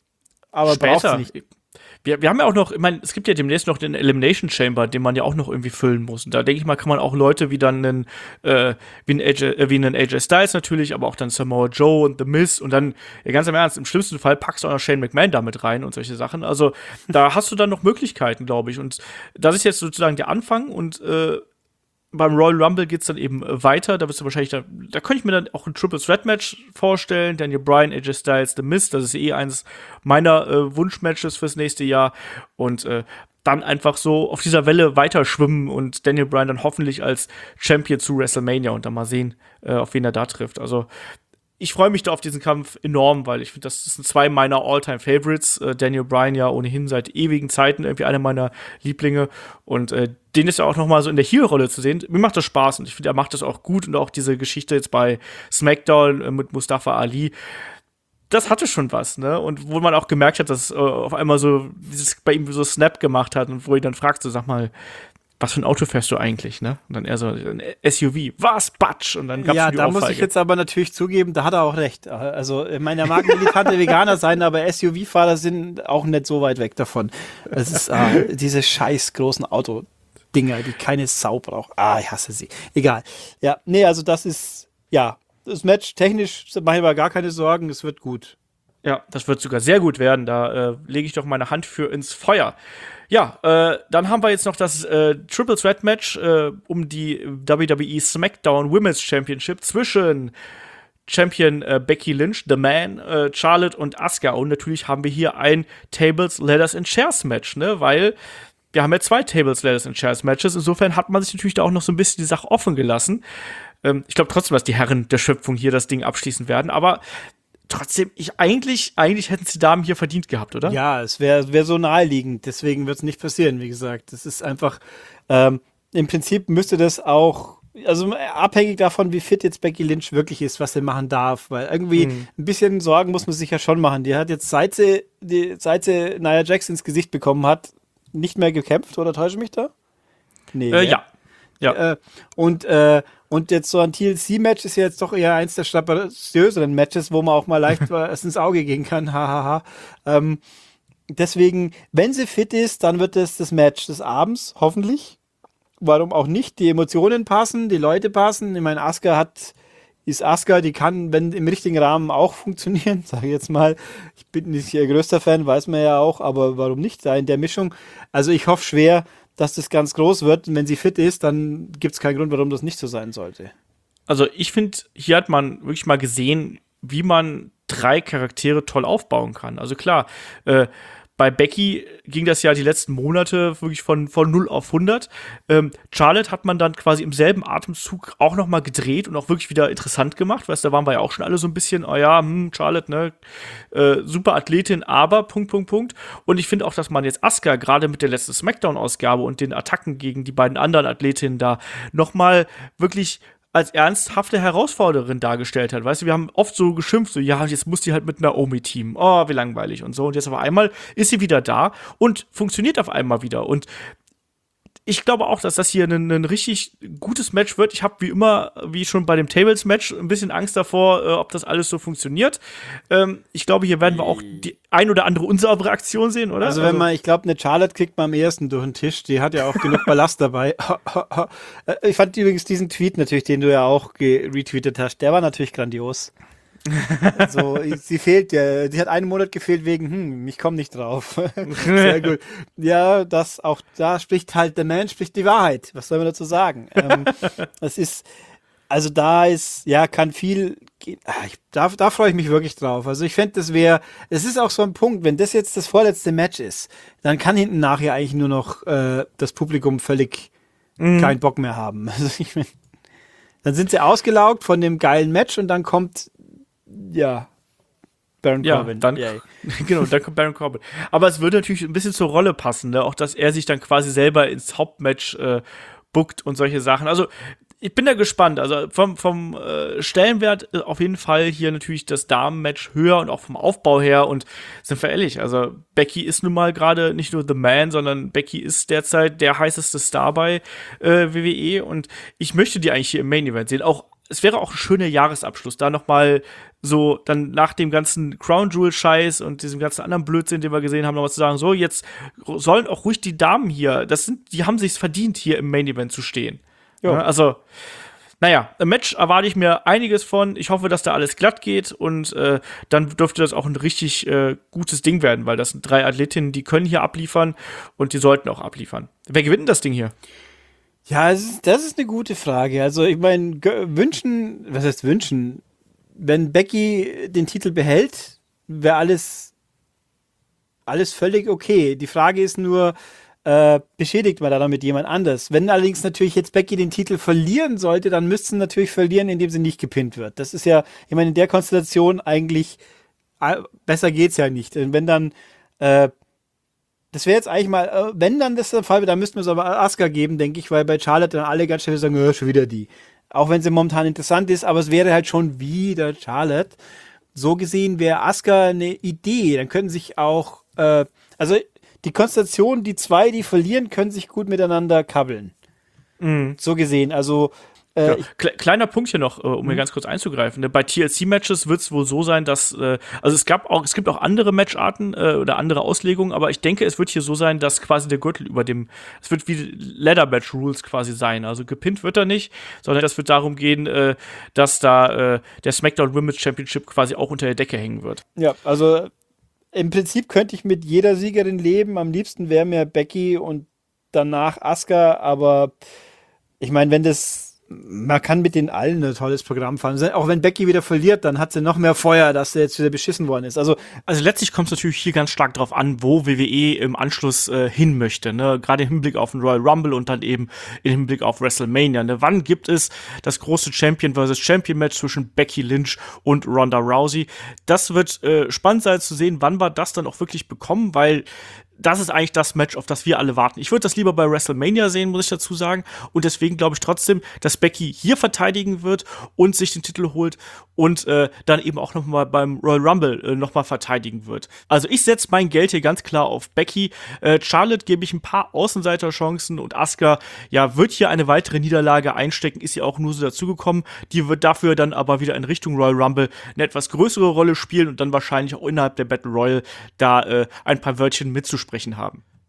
Speaker 3: aber braucht's
Speaker 2: Später.
Speaker 3: nicht.
Speaker 2: Wir, wir haben ja auch noch, ich meine, es gibt ja demnächst noch den Elimination Chamber, den man ja auch noch irgendwie füllen muss. Und da denke ich mal, kann man auch Leute wie dann einen, äh, wie einen A J, äh, wie einen A J Styles natürlich, aber auch dann Samoa Joe und The Miz und dann, ja, ganz im Ernst, im schlimmsten Fall packst du auch noch Shane McMahon damit rein und solche Sachen. Also da hast du dann noch Möglichkeiten, glaube ich. Und das ist jetzt sozusagen der Anfang und äh, beim Royal Rumble geht's dann eben äh, weiter. Da wirst du wahrscheinlich, da, da könnte ich mir dann auch ein Triple Threat Match vorstellen. Daniel Bryan, A J Styles, The Miz. Das ist eh eines meiner äh, Wunschmatches fürs nächste Jahr. Und äh, dann einfach so auf dieser Welle weiterschwimmen und Daniel Bryan dann hoffentlich als Champion zu WrestleMania und dann mal sehen, äh, auf wen er da trifft. Also ich freue mich da auf diesen Kampf enorm, weil ich finde, das sind zwei meiner All-Time-Favorites. Äh, Daniel Bryan ja ohnehin seit ewigen Zeiten irgendwie einer meiner Lieblinge. Und äh, den ist ja auch noch mal so in der Heel-Rolle zu sehen. Mir macht das Spaß und ich finde, er macht das auch gut. Und auch diese Geschichte jetzt bei SmackDown äh, mit Mustafa Ali, das hatte schon was, ne? Und wo man auch gemerkt hat, dass äh, auf einmal so dieses bei ihm so Snap gemacht hat und wo ich dann fragt, so sag mal, was für ein Auto fährst du eigentlich, ne? Und dann eher so ein S U V. Was? Batsch! Und dann gab's
Speaker 3: Ja,
Speaker 2: die
Speaker 3: da muss
Speaker 2: Ohrfeige.
Speaker 3: ich jetzt aber natürlich zugeben, da hat er auch recht. Also, ich meine, er mag militante Veganer sein, aber S U V-Fahrer sind auch nicht so weit weg davon. Es ist ah, diese scheiß großen Autodinger, die keine Sau braucht. Ah, ich hasse sie. Egal. Ja, nee, also das ist, ja, das Match technisch mache ich mir gar keine Sorgen, es wird gut.
Speaker 2: Ja, das wird sogar sehr gut werden. Da äh, lege ich doch meine Hand für ins Feuer. Ja, äh, dann haben wir jetzt noch das äh, Triple Threat Match äh, um die W W E SmackDown Women's Championship zwischen Champion äh, Becky Lynch, The Man, äh, Charlotte und Asuka. Und natürlich haben wir hier ein Tables, Ladders and Chairs Match, ne? Weil wir haben ja zwei Tables, Ladders and Chairs Matches. Insofern hat man sich natürlich da auch noch so ein bisschen die Sache offen gelassen. Ähm, ich glaube trotzdem, dass die Herren der Schöpfung hier das Ding abschließen werden. Aber trotzdem, ich eigentlich, eigentlich hätten sie Damen hier verdient gehabt, oder?
Speaker 3: Ja, es wäre wär so naheliegend, deswegen wird es nicht passieren, wie gesagt. Das ist einfach, ähm, im Prinzip müsste das auch, also abhängig davon, wie fit jetzt Becky Lynch wirklich ist, was sie machen darf, weil irgendwie
Speaker 2: Mhm.
Speaker 3: ein bisschen Sorgen muss man sich ja schon machen. Die hat jetzt, seit sie, die, seit sie Nia Jax ins Gesicht bekommen hat, nicht mehr gekämpft, oder täusche ich mich da? Nee.
Speaker 2: Äh,
Speaker 3: ne?
Speaker 2: ja. Ja.
Speaker 3: Äh, und, äh, und jetzt so ein T L C-Match ist ja jetzt doch eher eins der strapaziöseren Matches, wo man auch mal leicht was ins Auge gehen kann. Hahaha. ähm, deswegen, wenn sie fit ist, dann wird es das Match des Abends, hoffentlich. Warum auch nicht? Die Emotionen passen, die Leute passen. Ich meine, Asuka hat, ist Asuka, die kann, wenn im richtigen Rahmen auch funktionieren, sage ich jetzt mal. Ich bin nicht ihr größter Fan, weiß man ja auch, aber warum nicht da in der Mischung? Also ich hoffe schwer, dass das ganz groß wird. Und wenn sie fit ist, dann gibt es keinen Grund, warum das nicht so sein sollte.
Speaker 2: Also ich finde, hier hat man wirklich mal gesehen, wie man drei Charaktere toll aufbauen kann. Also klar, äh, bei Becky ging das ja die letzten Monate wirklich von, von null auf hundert. Ähm, Charlotte hat man dann quasi im selben Atemzug auch noch mal gedreht und auch wirklich wieder interessant gemacht. Weißt du, da waren wir ja auch schon alle so ein bisschen, oh ja, hm, Charlotte, ne, äh, super Athletin, aber Punkt, Punkt, Punkt. Und ich finde auch, dass man jetzt Asuka gerade mit der letzten Smackdown-Ausgabe und den Attacken gegen die beiden anderen Athletinnen da noch mal wirklich als ernsthafte Herausforderin dargestellt hat. Weißt du, wir haben oft so geschimpft, so, ja, jetzt muss die halt mit Naomi teamen. Oh, wie langweilig und so. Und jetzt auf einmal ist sie wieder da und funktioniert auf einmal wieder. Und ich glaube auch, dass das hier ein, ein richtig gutes Match wird. Ich habe wie immer, wie schon bei dem Tables-Match, ein bisschen Angst davor, äh, ob das alles so funktioniert. Ähm, ich glaube, hier werden wir auch die ein oder andere unsaubere Aktion sehen, oder?
Speaker 3: Also wenn man, ich glaube, eine Charlotte kriegt man am ersten durch den Tisch. Die hat ja auch genug Ballast dabei. Ich fand übrigens diesen Tweet natürlich, den du ja auch retweetet hast, der war natürlich grandios. Also, sie fehlt ja, sie hat einen Monat gefehlt wegen, hm, ich komme nicht drauf. Sehr gut. Ja, das auch, da spricht halt der Mensch, spricht die Wahrheit. Was soll man dazu sagen? ähm, das ist, also da ist, ja, kann viel gehen. Ah, ich, da, da freue ich mich wirklich drauf. Also ich fände, das wäre, es ist auch so ein Punkt, wenn das jetzt das vorletzte Match ist, dann kann hinten nachher eigentlich nur noch äh, das Publikum völlig mhm. keinen Bock mehr haben. Also ich mein, dann sind sie ausgelaugt von dem geilen Match und dann kommt ja, Baron
Speaker 2: ja,
Speaker 3: Corbin.
Speaker 2: Dann, genau, dann kommt Baron Corbin. Aber es würde natürlich ein bisschen zur Rolle passen, ne? Auch, dass er sich dann quasi selber ins Hauptmatch äh, bookt und solche Sachen. Also, ich bin da gespannt. Also, vom, vom äh, Stellenwert äh, auf jeden Fall hier natürlich das Damenmatch höher und auch vom Aufbau her. Und sind wir ehrlich, also, Becky ist nun mal gerade nicht nur The Man, sondern Becky ist derzeit der heißeste Star bei äh, W W E. Und ich möchte die eigentlich hier im Main Event sehen. Auch es wäre auch ein schöner Jahresabschluss, da noch mal so dann nach dem ganzen Crown Jewel Scheiß und diesem ganzen anderen Blödsinn, den wir gesehen haben, noch mal zu sagen, so jetzt sollen auch ruhig die Damen hier, das sind, die haben sich's verdient, hier im Main Event zu stehen. Ja, also naja, im Match erwarte ich mir einiges von. Ich hoffe, dass da alles glatt geht und äh, dann dürfte das auch ein richtig äh, gutes Ding werden, weil das sind drei Athletinnen, die können hier abliefern und die sollten auch abliefern. Wer gewinnt denn das Ding hier?
Speaker 3: Ja, das ist, das ist eine gute Frage. Also ich meine, wünschen, was heißt wünschen? Wenn Becky den Titel behält, wäre alles, alles völlig okay. Die Frage ist nur, äh, beschädigt man da damit jemand anders? Wenn allerdings natürlich jetzt Becky den Titel verlieren sollte, dann müsste sie natürlich verlieren, indem sie nicht gepinnt wird. Das ist ja, ich meine, in der Konstellation eigentlich, äh, besser geht's ja nicht. Und wenn dann, äh, das wäre jetzt eigentlich mal, wenn dann das der Fall wäre, dann müssten wir es aber Asuka geben, denke ich, weil bei Charlotte dann alle ganz schnell sagen, ja, schon wieder die. Auch wenn sie momentan interessant ist, aber es wäre halt schon wieder Charlotte. So gesehen wäre Asuka eine Idee. Dann können sich auch, äh, also die Konstellation, die zwei, die verlieren, können sich gut miteinander kabbeln. Mhm. So gesehen, also
Speaker 2: Ja. Kle- kleiner Punkt hier noch, äh, um mhm. hier ganz kurz einzugreifen. Ne? Bei T L C-Matches wird es wohl so sein, dass, äh, also es gab auch, es gibt auch andere Matcharten äh, oder andere Auslegungen, aber ich denke, es wird hier so sein, dass quasi der Gürtel über dem, es wird wie Ladder-Match-Rules quasi sein. Also gepinnt wird er nicht, sondern es wird darum gehen, äh, dass da äh, der SmackDown Women's Championship quasi auch unter der Decke hängen wird.
Speaker 3: Ja, also im Prinzip könnte ich mit jeder Siegerin leben. Am liebsten wäre mir Becky und danach Asuka, aber ich meine, wenn das man kann mit den allen ein tolles Programm fahren. Auch wenn Becky wieder verliert, dann hat sie noch mehr Feuer, dass sie jetzt wieder beschissen worden ist. Also,
Speaker 2: also letztlich kommt es natürlich hier ganz stark drauf an, wo W W E im Anschluss äh, hin möchte. Ne? Gerade im Hinblick auf den Royal Rumble und dann eben im Hinblick auf WrestleMania. Ne? Wann gibt es das große Champion versus Champion Match zwischen Becky Lynch und Ronda Rousey? Das wird äh, spannend sein zu sehen, wann wir das dann auch wirklich bekommen, weil das ist eigentlich das Match, auf das wir alle warten. Ich würde das lieber bei WrestleMania sehen, muss ich dazu sagen. Und deswegen glaube ich trotzdem, dass Becky hier verteidigen wird und sich den Titel holt und äh, dann eben auch noch mal beim Royal Rumble äh, noch mal verteidigen wird. Also ich setze mein Geld hier ganz klar auf Becky. Äh, Charlotte gebe ich ein paar Außenseiterchancen und Asuka, ja, wird hier eine weitere Niederlage einstecken, ist ja auch nur so dazugekommen. Die wird dafür dann aber wieder in Richtung Royal Rumble eine etwas größere Rolle spielen und dann wahrscheinlich auch innerhalb der Battle Royale da äh, ein paar Wörtchen mitzuspielen haben.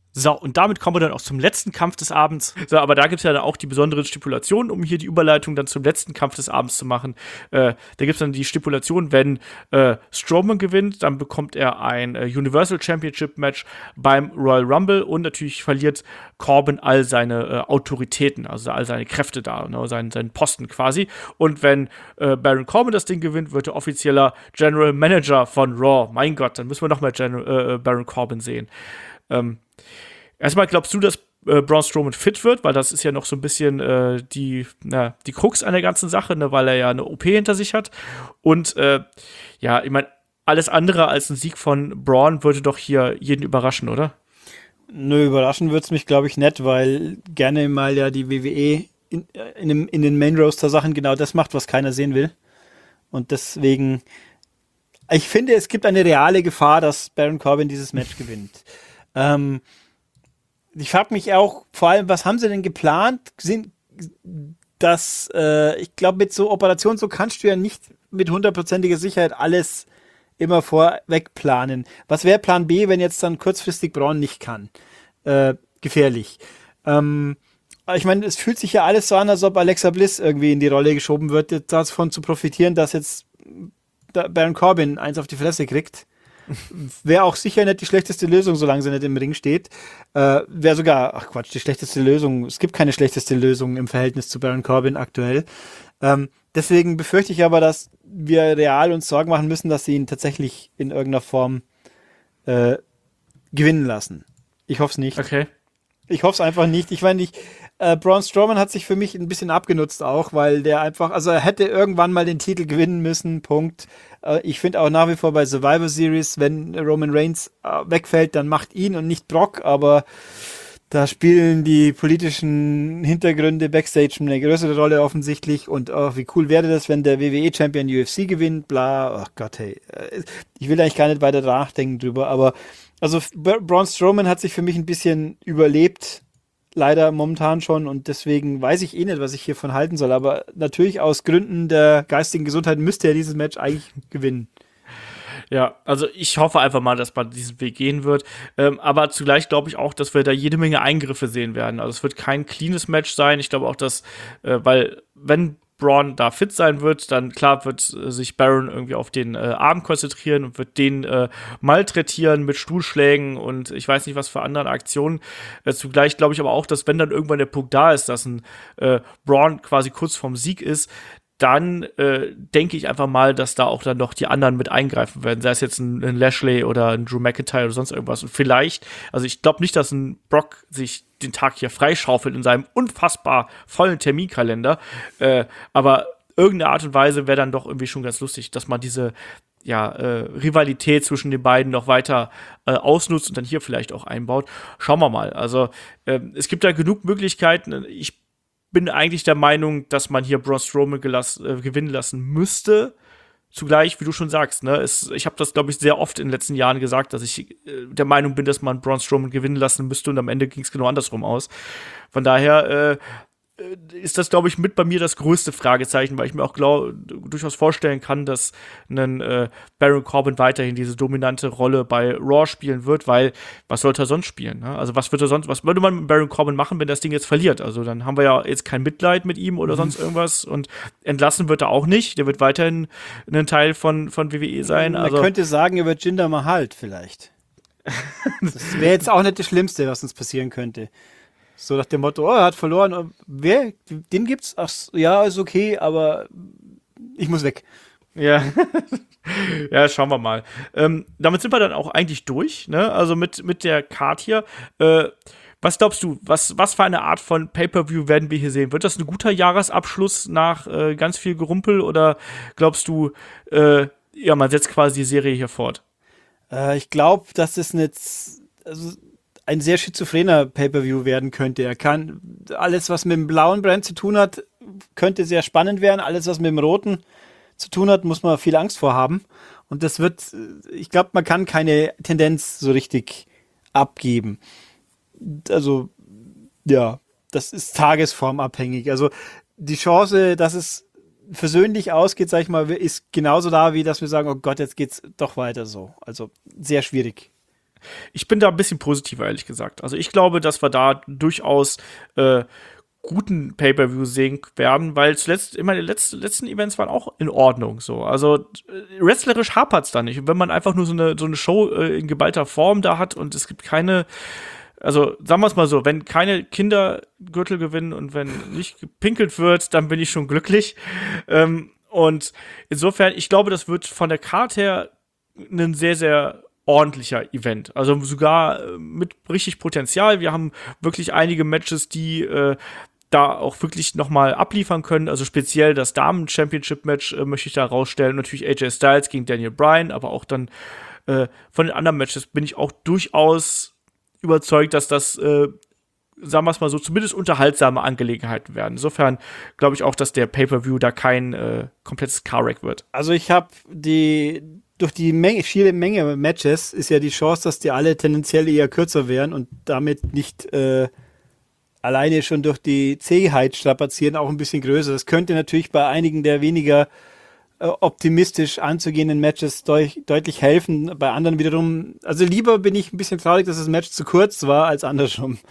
Speaker 2: So, und damit kommen wir dann auch zum letzten Kampf des Abends. So, aber da gibt es ja dann auch die besonderen Stipulationen, um hier die Überleitung dann zum letzten Kampf des Abends zu machen. Äh, da gibt es dann die Stipulation, wenn äh, Strowman gewinnt, dann bekommt er ein äh, Universal Championship Match beim Royal Rumble und natürlich verliert Corbin all seine äh, Autoritäten, also all seine Kräfte da, ne, seinen, seinen Posten quasi. Und wenn äh, Baron Corbin das Ding gewinnt, wird er offizieller General Manager von Raw. Mein Gott, dann müssen wir noch mal General, äh, Baron Corbin sehen. Ähm, Erstmal, glaubst du, dass äh, Braun Strowman fit wird? Weil das ist ja noch so ein bisschen äh, die, na, die Krux an der ganzen Sache, ne? Weil er ja eine O P hinter sich hat. Und äh, ja, ich meine, alles andere als ein Sieg von Braun würde doch hier jeden überraschen, oder?
Speaker 3: Nö, überraschen würde es mich, glaube ich, nicht, weil gerne mal ja die W W E in, in, dem, in den Main-Roaster-Sachen genau das macht, was keiner sehen will. Und deswegen, ich finde, es gibt eine reale Gefahr, dass Baron Corbin dieses Match gewinnt. Ähm, Ich frage mich auch, vor allem, was haben sie denn geplant? Sind, dass, äh, ich glaube, mit so Operationen, so kannst du ja nicht mit hundertprozentiger Sicherheit alles immer vorweg planen. Was wäre Plan B, wenn jetzt dann kurzfristig Braun nicht kann? Äh, gefährlich. Ähm, ich meine, es fühlt sich ja alles so an, als ob Alexa Bliss irgendwie in die Rolle geschoben wird, davon zu profitieren, dass jetzt Baron Corbin eins auf die Fresse kriegt. Wäre auch sicher nicht die schlechteste Lösung, solange sie nicht im Ring steht. Äh, Wäre sogar, ach Quatsch, die schlechteste Lösung. Es gibt keine schlechteste Lösung im Verhältnis zu Baron Corbin aktuell. Ähm, deswegen befürchte ich aber, dass wir real uns Sorgen machen müssen, dass sie ihn tatsächlich in irgendeiner Form äh, gewinnen lassen. Ich hoffe es nicht.
Speaker 2: Okay.
Speaker 3: Ich hoffe es einfach nicht. Ich meine, ich, äh, Braun Strowman hat sich für mich ein bisschen abgenutzt auch, weil der einfach, also er hätte irgendwann mal den Titel gewinnen müssen, Punkt. Äh, ich finde auch nach wie vor bei Survivor Series, wenn Roman Reigns äh, wegfällt, dann macht ihn und nicht Brock, aber da spielen die politischen Hintergründe Backstage eine größere Rolle offensichtlich und oh, wie cool wäre das, wenn der W W E-Champion U F C gewinnt, bla, ach Gott, hey. Ich will eigentlich gar nicht weiter nachdenken drüber, aber also Braun Strowman hat sich für mich ein bisschen überlebt, leider momentan schon, und deswegen weiß ich eh nicht, was ich hiervon halten soll, aber natürlich aus Gründen der geistigen Gesundheit müsste er dieses Match eigentlich gewinnen.
Speaker 2: Ja, also ich hoffe einfach mal, dass man diesen Weg gehen wird. Ähm, aber zugleich glaube ich auch, dass wir da jede Menge Eingriffe sehen werden. Also es wird kein cleanes Match sein. Ich glaube auch, dass, äh, weil wenn Braun da fit sein wird, dann klar wird äh, sich Baron irgendwie auf den äh, Arm konzentrieren und wird den äh, malträtieren mit Stuhlschlägen und ich weiß nicht, was für andere Aktionen. Äh, zugleich glaube ich aber auch, dass wenn dann irgendwann der Punkt da ist, dass ein äh, Braun quasi kurz vorm Sieg ist, dann äh, denke ich einfach mal, dass da auch dann noch die anderen mit eingreifen werden. Sei es jetzt ein, ein Lashley oder ein Drew McIntyre oder sonst irgendwas. Und vielleicht, also ich glaube nicht, dass ein Brock sich den Tag hier freischaufelt in seinem unfassbar vollen Terminkalender. Äh, aber irgendeine Art und Weise wäre dann doch irgendwie schon ganz lustig, dass man diese ja, äh, Rivalität zwischen den beiden noch weiter äh, ausnutzt und dann hier vielleicht auch einbaut. Schauen wir mal. Also äh, es gibt da genug Möglichkeiten. Ich bin eigentlich der Meinung, dass man hier Braun Strowman gelass, äh, gewinnen lassen müsste. Zugleich, wie du schon sagst, ne, es, ich habe das, glaube ich, sehr oft in den letzten Jahren gesagt, dass ich äh, der Meinung bin, dass man Braun Strowman gewinnen lassen müsste und am Ende ging es genau andersrum aus. Von daher äh, ist das, glaube ich, mit bei mir das größte Fragezeichen, weil ich mir auch glaub, durchaus vorstellen kann, dass ein äh, Baron Corbin weiterhin diese dominante Rolle bei Raw spielen wird, weil was sollte er sonst spielen? Ne? Also was würde er sonst, was würde man mit Baron Corbin machen, wenn das Ding jetzt verliert? Also dann haben wir ja jetzt kein Mitleid mit ihm oder mhm. sonst irgendwas und entlassen wird er auch nicht. Der wird weiterhin ein Teil von, von W W E sein.
Speaker 3: Man
Speaker 2: also
Speaker 3: könnte sagen, er wird Jinder Mahal vielleicht. Das wäre jetzt auch nicht das Schlimmste, was uns passieren könnte. So nach dem Motto, oh, er hat verloren. Wer? Den gibt's? Ach, ja, ist okay, aber ich muss weg.
Speaker 2: Ja, ja, schauen wir mal. Ähm, damit sind wir dann auch eigentlich durch, ne? Also mit, mit der Card hier. Äh, was glaubst du, was, was für eine Art von Pay-Per-View werden wir hier sehen? Wird das ein guter Jahresabschluss nach äh, ganz viel Gerumpel oder glaubst du, äh, ja, man setzt quasi die Serie hier fort?
Speaker 3: Äh, ich glaube, dass es jetzt, also ein sehr schizophrener Pay-Per-View werden könnte. Er kann, alles, was mit dem blauen Brand zu tun hat, könnte sehr spannend werden. Alles, was mit dem roten zu tun hat, muss man viel Angst vor haben. Und das wird, ich glaube, man kann keine Tendenz so richtig abgeben. Also, ja, das ist tagesformabhängig. Also, die Chance, dass es versöhnlich ausgeht, sag ich mal, ist genauso da, wie dass wir sagen, oh Gott, jetzt geht's doch weiter so. Also, sehr schwierig.
Speaker 2: ich bin da ein bisschen positiver, ehrlich gesagt. Also ich glaube, dass wir da durchaus äh, guten Pay-Per-View sehen werden, weil zuletzt immer die letzten, letzten Events waren auch in Ordnung. So. Also äh, wrestlerisch hapert's da nicht. Und wenn man einfach nur so eine, so eine Show äh, in geballter Form da hat und es gibt keine, also sagen wir es mal so, wenn keine Kinder Gürtel gewinnen und wenn nicht gepinkelt wird, dann bin ich schon glücklich. Ähm, und insofern, ich glaube, das wird von der Card her ein sehr, sehr ordentlicher Event. Also sogar äh, mit richtig Potenzial. Wir haben wirklich einige Matches, die äh, da auch wirklich noch mal abliefern können. Also speziell das Damen-Championship-Match äh, möchte ich da rausstellen. Natürlich A J Styles gegen Daniel Bryan, aber auch dann äh, von den anderen Matches bin ich auch durchaus überzeugt, dass das, äh, sagen wir es mal so, zumindest unterhaltsame Angelegenheiten werden. Insofern glaube ich auch, dass der Pay-Per-View da kein äh, komplettes Car-Wreck wird.
Speaker 3: Also ich habe die durch die Menge, schiere Menge Matches ist ja die Chance, dass die alle tendenziell eher kürzer wären und damit nicht äh, alleine schon durch die Zähheit strapazieren, auch ein bisschen größer. Das könnte natürlich bei einigen der weniger äh, optimistisch anzugehenden Matches deut- deutlich helfen. Bei anderen wiederum, also lieber bin ich ein bisschen traurig, dass das Match zu kurz war, als andersrum.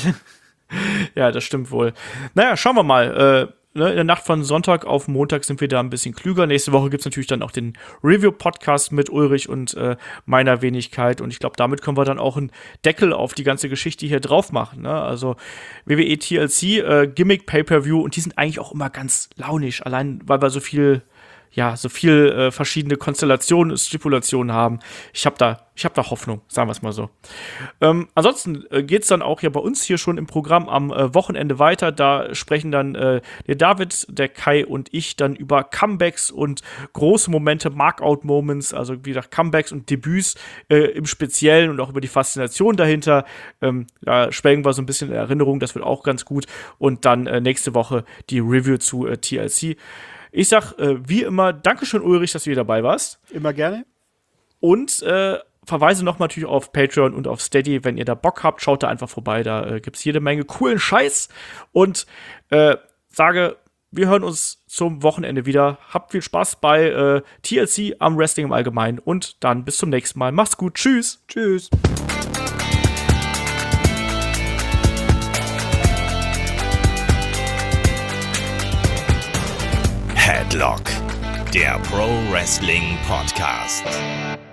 Speaker 2: Ja, das stimmt wohl. Naja, schauen wir mal. Äh, in der Nacht von Sonntag auf Montag sind wir da ein bisschen klüger. Nächste Woche gibt es natürlich dann auch den Review-Podcast mit Ulrich und äh, meiner Wenigkeit. Und ich glaube, damit können wir dann auch einen Deckel auf die ganze Geschichte hier drauf machen. Ne? Also W W E T L C, äh, Gimmick Pay-Per-View. Und die sind eigentlich auch immer ganz launisch. Allein, weil wir so viel, ja, so viel äh, verschiedene Konstellationen, Stipulationen haben. Ich habe da, ich habe da Hoffnung, sagen wir es mal so. Ähm, ansonsten äh, geht's dann auch ja bei uns hier schon im Programm am äh, Wochenende weiter. Da sprechen dann äh, der David, der Kai und ich dann über Comebacks und große Momente, Markout-Moments, also wie gesagt Comebacks und Debüts äh, im Speziellen und auch über die Faszination dahinter. Ähm, da schwelgen wir so ein bisschen in Erinnerung, das wird auch ganz gut. Und dann äh, nächste Woche die Review zu äh, T L C. Ich sag, äh, wie immer, Dankeschön, Ulrich, dass du hier dabei warst.
Speaker 3: Immer gerne.
Speaker 2: Und äh, verweise noch mal natürlich auf Patreon und auf Steady. Wenn ihr da Bock habt, schaut da einfach vorbei. Da äh, gibt's jede Menge coolen Scheiß. Und äh, sage, wir hören uns zum Wochenende wieder. Habt viel Spaß bei äh, T L C am Wrestling im Allgemeinen. Und dann bis zum nächsten Mal. Macht's gut. Tschüss.
Speaker 3: Tschüss.
Speaker 1: Headlock, der Pro Wrestling Podcast.